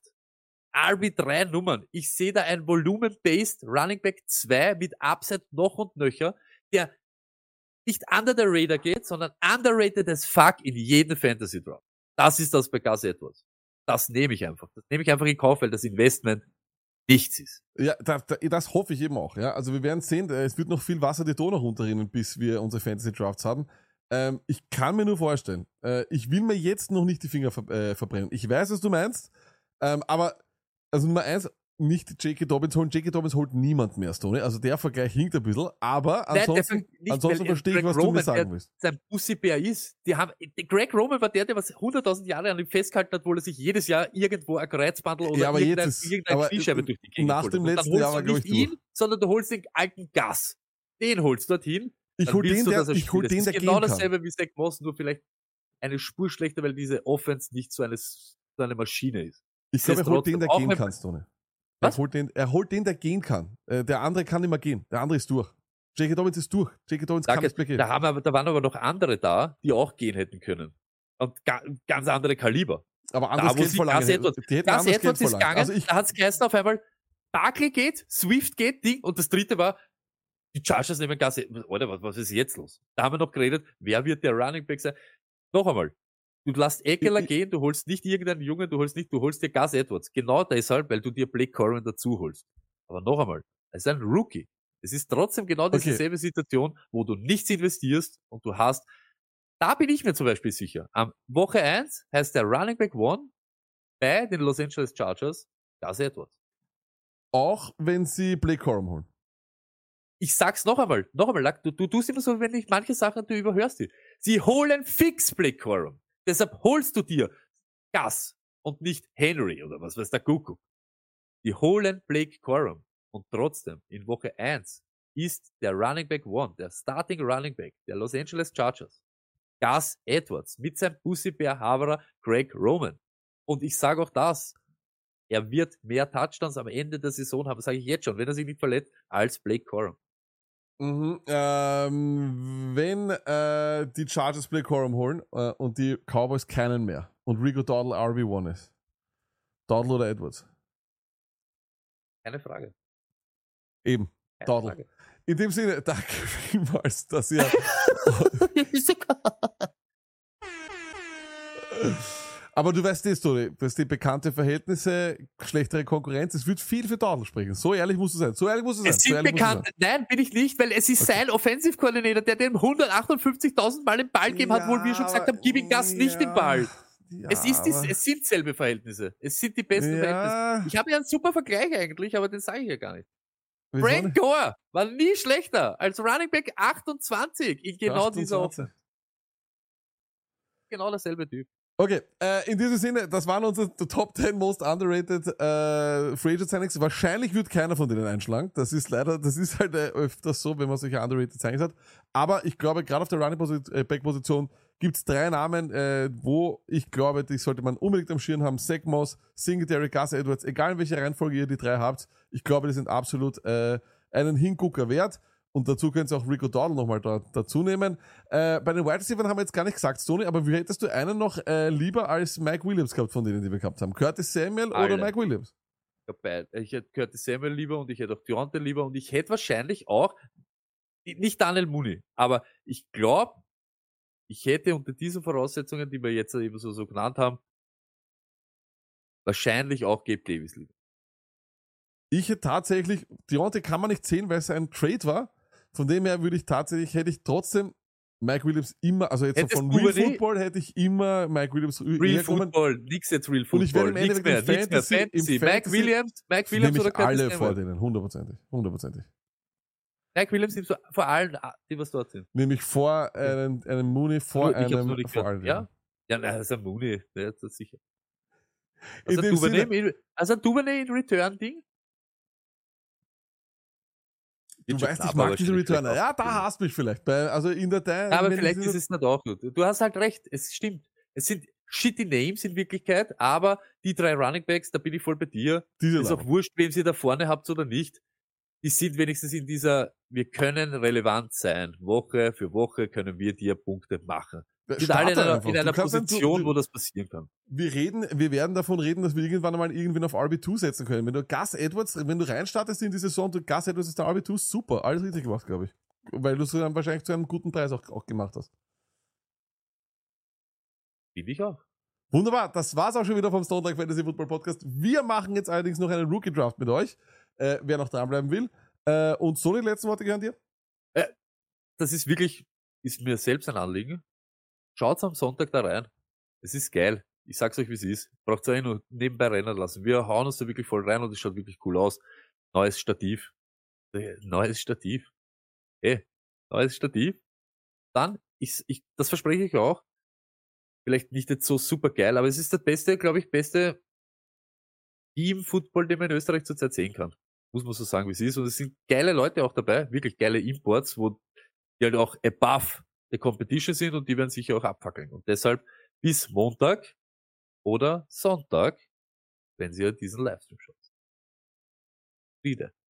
R B drei Nummern. Ich sehe da ein Volumen-Based Running Back zwei mit Upside noch und nöcher, der nicht under the radar geht, sondern underrated as fuck in jeden Fantasy Draft. Das ist das bei Gus Edwards. Das nehme ich einfach. Das nehme ich einfach in Kauf, weil das Investment nichts ist. Ja, da, da, das hoffe ich eben auch. Ja, also wir werden sehen, es wird noch viel Wasser die Donau runterrinnen, bis wir unsere Fantasy Drafts haben. Ähm, ich kann mir nur vorstellen, äh, ich will mir jetzt noch nicht die Finger ver äh, verbrennen. Ich weiß, was du meinst, ähm, aber also Nummer eins, nicht J K. Dobbins holen. J K. Dobbins holt niemand mehr, Stoney. Also der Vergleich hinkt ein bisschen, aber ansonsten, Nein, nicht, ansonsten weil verstehe ich, Greg was du mir Roman, sagen der willst. sein Pussybär ist. Die haben, Greg Roman war der, der was hunderttausend Jahre an ihm festgehalten hat, wo er sich jedes Jahr irgendwo ein Kreuzbandel oder Ja, aber irgendein, jetzt ist- irgendeine aber Kniescheibe durch die Gegend nach geholt dem hat. Und letzten dann Jahr holst war, du glaub nicht ich, durch. ihn, sondern du holst den alten Gas. Den holst du dorthin. Ich Dann hol willst den, du, der, dass er ich hol spielt. den, Das der ist gehen genau kann. dasselbe wie Zach Moss, nur vielleicht eine Spur schlechter, weil diese Offense nicht so eine, so eine Maschine ist. Ich glaube, er holt den, der Auch gehen wenn- kann, Stoney. Was? Er holt, den, er holt den, der gehen kann. Äh, der andere kann nicht mehr gehen. Der andere ist durch. J K. Dobbins ist durch. J K. Dobbins kann Danke. nicht mehr gehen. Da, haben aber, da waren aber noch andere da, die auch gehen hätten können. Und ga, ganz andere Kaliber. Aber anderes Da, wo Geld sie verlangen. Gus Edwards, Die hätten Gus anderes Geld Edwards ist verlangt. gegangen, Also ich, da hat's geheißen auf einmal, Barkley geht, Swift geht, Ding, und das dritte war, die Chargers nehmen Gus Edwards. Alter, was, was ist jetzt los? Da haben wir noch geredet, wer wird der Running Back sein? Noch einmal. Du lässt Eckler Ich- ich- gehen, du holst nicht irgendeinen Jungen, du holst nicht, du holst dir Gus Edwards. Genau deshalb, weil du dir Blake Corum dazu holst. Aber noch einmal, es ist ein Rookie. Es ist trotzdem genau Okay. dieselbe Situation, wo du nichts investierst und du hast da bin ich mir zum Beispiel sicher. Am Woche eins heißt der Running Back One bei den Los Angeles Chargers Gus Edwards. Auch wenn sie Blake Corum holen. Ich sag's noch einmal, noch einmal, du, du tust immer so, wenn ich manche Sachen, du überhörst die. Sie holen fix Blake Corum. Deshalb holst du dir Gus und nicht Henry oder was weiß der Kuckuck. Die holen Blake Corum. Und trotzdem, in Woche eins ist der Running Back One, der Starting Running Back der Los Angeles Chargers, Gus Edwards mit seinem Pussybär Haverer Greg Roman. Und ich sage auch das, er wird mehr Touchdowns am Ende der Saison haben, sage ich jetzt schon, wenn er sich nicht verletzt, als Blake Corum. Mhm, ähm, wenn äh, die Chargers Blake Corum holen äh, und die Cowboys keinen mehr und Rico Dowdle R B eins ist, Dowdle oder Edwards? Keine Frage. Eben, Keine Dowdle. Frage. In dem Sinne, danke vielmals, dass ihr aber du weißt das, Toni, dass die bekannte Verhältnisse, schlechtere Konkurrenz, es wird viel für Dowdle sprechen. So ehrlich musst du sein. So ehrlich musst du sein. Es so sind ehrlich musst du bekannt, nein, bin ich nicht, weil es ist Okay. sein Offensive Coordinator, der dem hundertachtundfünfzigtausend Mal den Ball sein. gegeben hat, wo wir schon gesagt haben, gib ihm Gas nicht den Ball. Ja, Es ist die, aber- es sind selbe Verhältnisse. Es sind die besten Ja. Verhältnisse. Ich habe ja einen super Vergleich eigentlich, aber den sage ich ja gar nicht. Wieso Frank nicht? Gore war nie schlechter als Running Back achtundzwanzig in genau dieser achtundzwanzig. Offense. Genau derselbe Typ. Okay, äh, in diesem Sinne, das waren unsere Top zehn Most Underrated äh, Free Agent Signings. Wahrscheinlich wird keiner von denen einschlagen. Das ist leider, das ist halt äh, öfters so, wenn man solche Underrated Signings hat. Aber ich glaube, gerade auf der Running Posi- äh, Back Position gibt's drei Namen, äh, wo ich glaube, die sollte man unbedingt am Schirm haben. Zach Moss, Singletary, Gus Edwards, egal in welcher Reihenfolge ihr die drei habt. Ich glaube, die sind absolut äh, einen Hingucker wert. Und dazu könnt ihr auch Rico Dowdle nochmal da, dazu nehmen. Äh, bei den Wide Receivers haben wir jetzt gar nicht gesagt, Tony, aber wie hättest du einen noch äh, lieber als Mike Williams gehabt von denen, die wir gehabt haben? Curtis Samuel Alle. oder Mike Williams? Ich, hab beid- ich hätte Curtis Samuel lieber und ich hätte auch Deontay lieber und ich hätte wahrscheinlich auch, nicht Daniel Mooney, aber ich glaube, ich hätte unter diesen Voraussetzungen, die wir jetzt eben so, so genannt haben, wahrscheinlich auch Gabe Davis lieber. Ich hätte tatsächlich, Deontay kann man nicht sehen, weil es ein Trade war. Von dem her würde ich tatsächlich, hätte ich trotzdem Mike Williams immer, also jetzt so Hättest von du Real nie- Football hätte ich immer Mike Williams Real hergenommen. Football, nix jetzt Real Und ich werde Football, im nichts Endeffekt mehr, im nichts mehr, Fantasy- Fantasy. im Mike Fantasy Williams, Mike Williams Nehme oder ich Curtis alle vor Samuel? denen, hundertprozentig, hundertprozentig. Mike Williams nimmst du vor allen, die was dort sind. Nämlich vor einen, einen Mooney, vor Ich hab's noch einem, nicht vor gehört. allen. Ja? Ja, nein, das ist ein Mooney, der ist das sicher. In Also dem ein Duvernay, Sinne, in- also ein Duvernay in Return-Ding? du Wird schon weißt, knapp, ich mag aber diese schlecht Returner. Ja, da ausgespielt. hast du mich vielleicht. Bei, also in der Teil. Ja, aber vielleicht ist es nicht auch gut. Du hast halt recht, es stimmt. Es sind shitty Names in Wirklichkeit, aber die drei Running Backs, da bin ich voll bei dir. diese Ist auch wurscht, wem sie da vorne habt oder nicht. Die sind wenigstens in dieser, wir können relevant sein. Woche für Woche können wir dir Punkte machen. Die sind alle in Starter einer, einfach. in Du einer kannst dann- Position, du- wo das passieren kann. Wir reden, wir werden davon reden, dass wir irgendwann einmal irgendwen auf R B zwei setzen können. Wenn du Gus Edwards, wenn du reinstartest in die Saison, du Gus Edwards ist der R B zwei, super, alles richtig gemacht, glaube ich. Weil du es dann wahrscheinlich zu einem guten Preis auch, auch gemacht hast. Finde ich auch. Wunderbar, das war's auch schon wieder vom Stone Dark Fantasy Football Podcast. Wir machen jetzt allerdings noch einen Rookie Draft mit euch, äh, wer noch dranbleiben will. Äh, und so die letzten Worte gehören dir. Das ist wirklich, ist mir selbst ein Anliegen. Schaut's am Sonntag da rein. Es ist geil. Ich sag's euch, wie es ist. Braucht's euch nur nebenbei rennen lassen. Wir hauen uns da wirklich voll rein und es schaut wirklich cool aus. Neues Stativ. Äh, Neues Stativ. Eh, neues Stativ. Dann, ich, ich, das verspreche ich auch. Vielleicht nicht jetzt so super geil, aber es ist das beste, glaube ich, beste Team-Football, den man in Österreich zurzeit sehen kann. Muss man so sagen, wie es ist. Und es sind geile Leute auch dabei, wirklich geile Imports, wo die halt auch above the competition sind und die werden sicher auch abfackeln. Und deshalb bis Montag oder Sonntag, wenn Sie diesen Livestream schauen. Friede.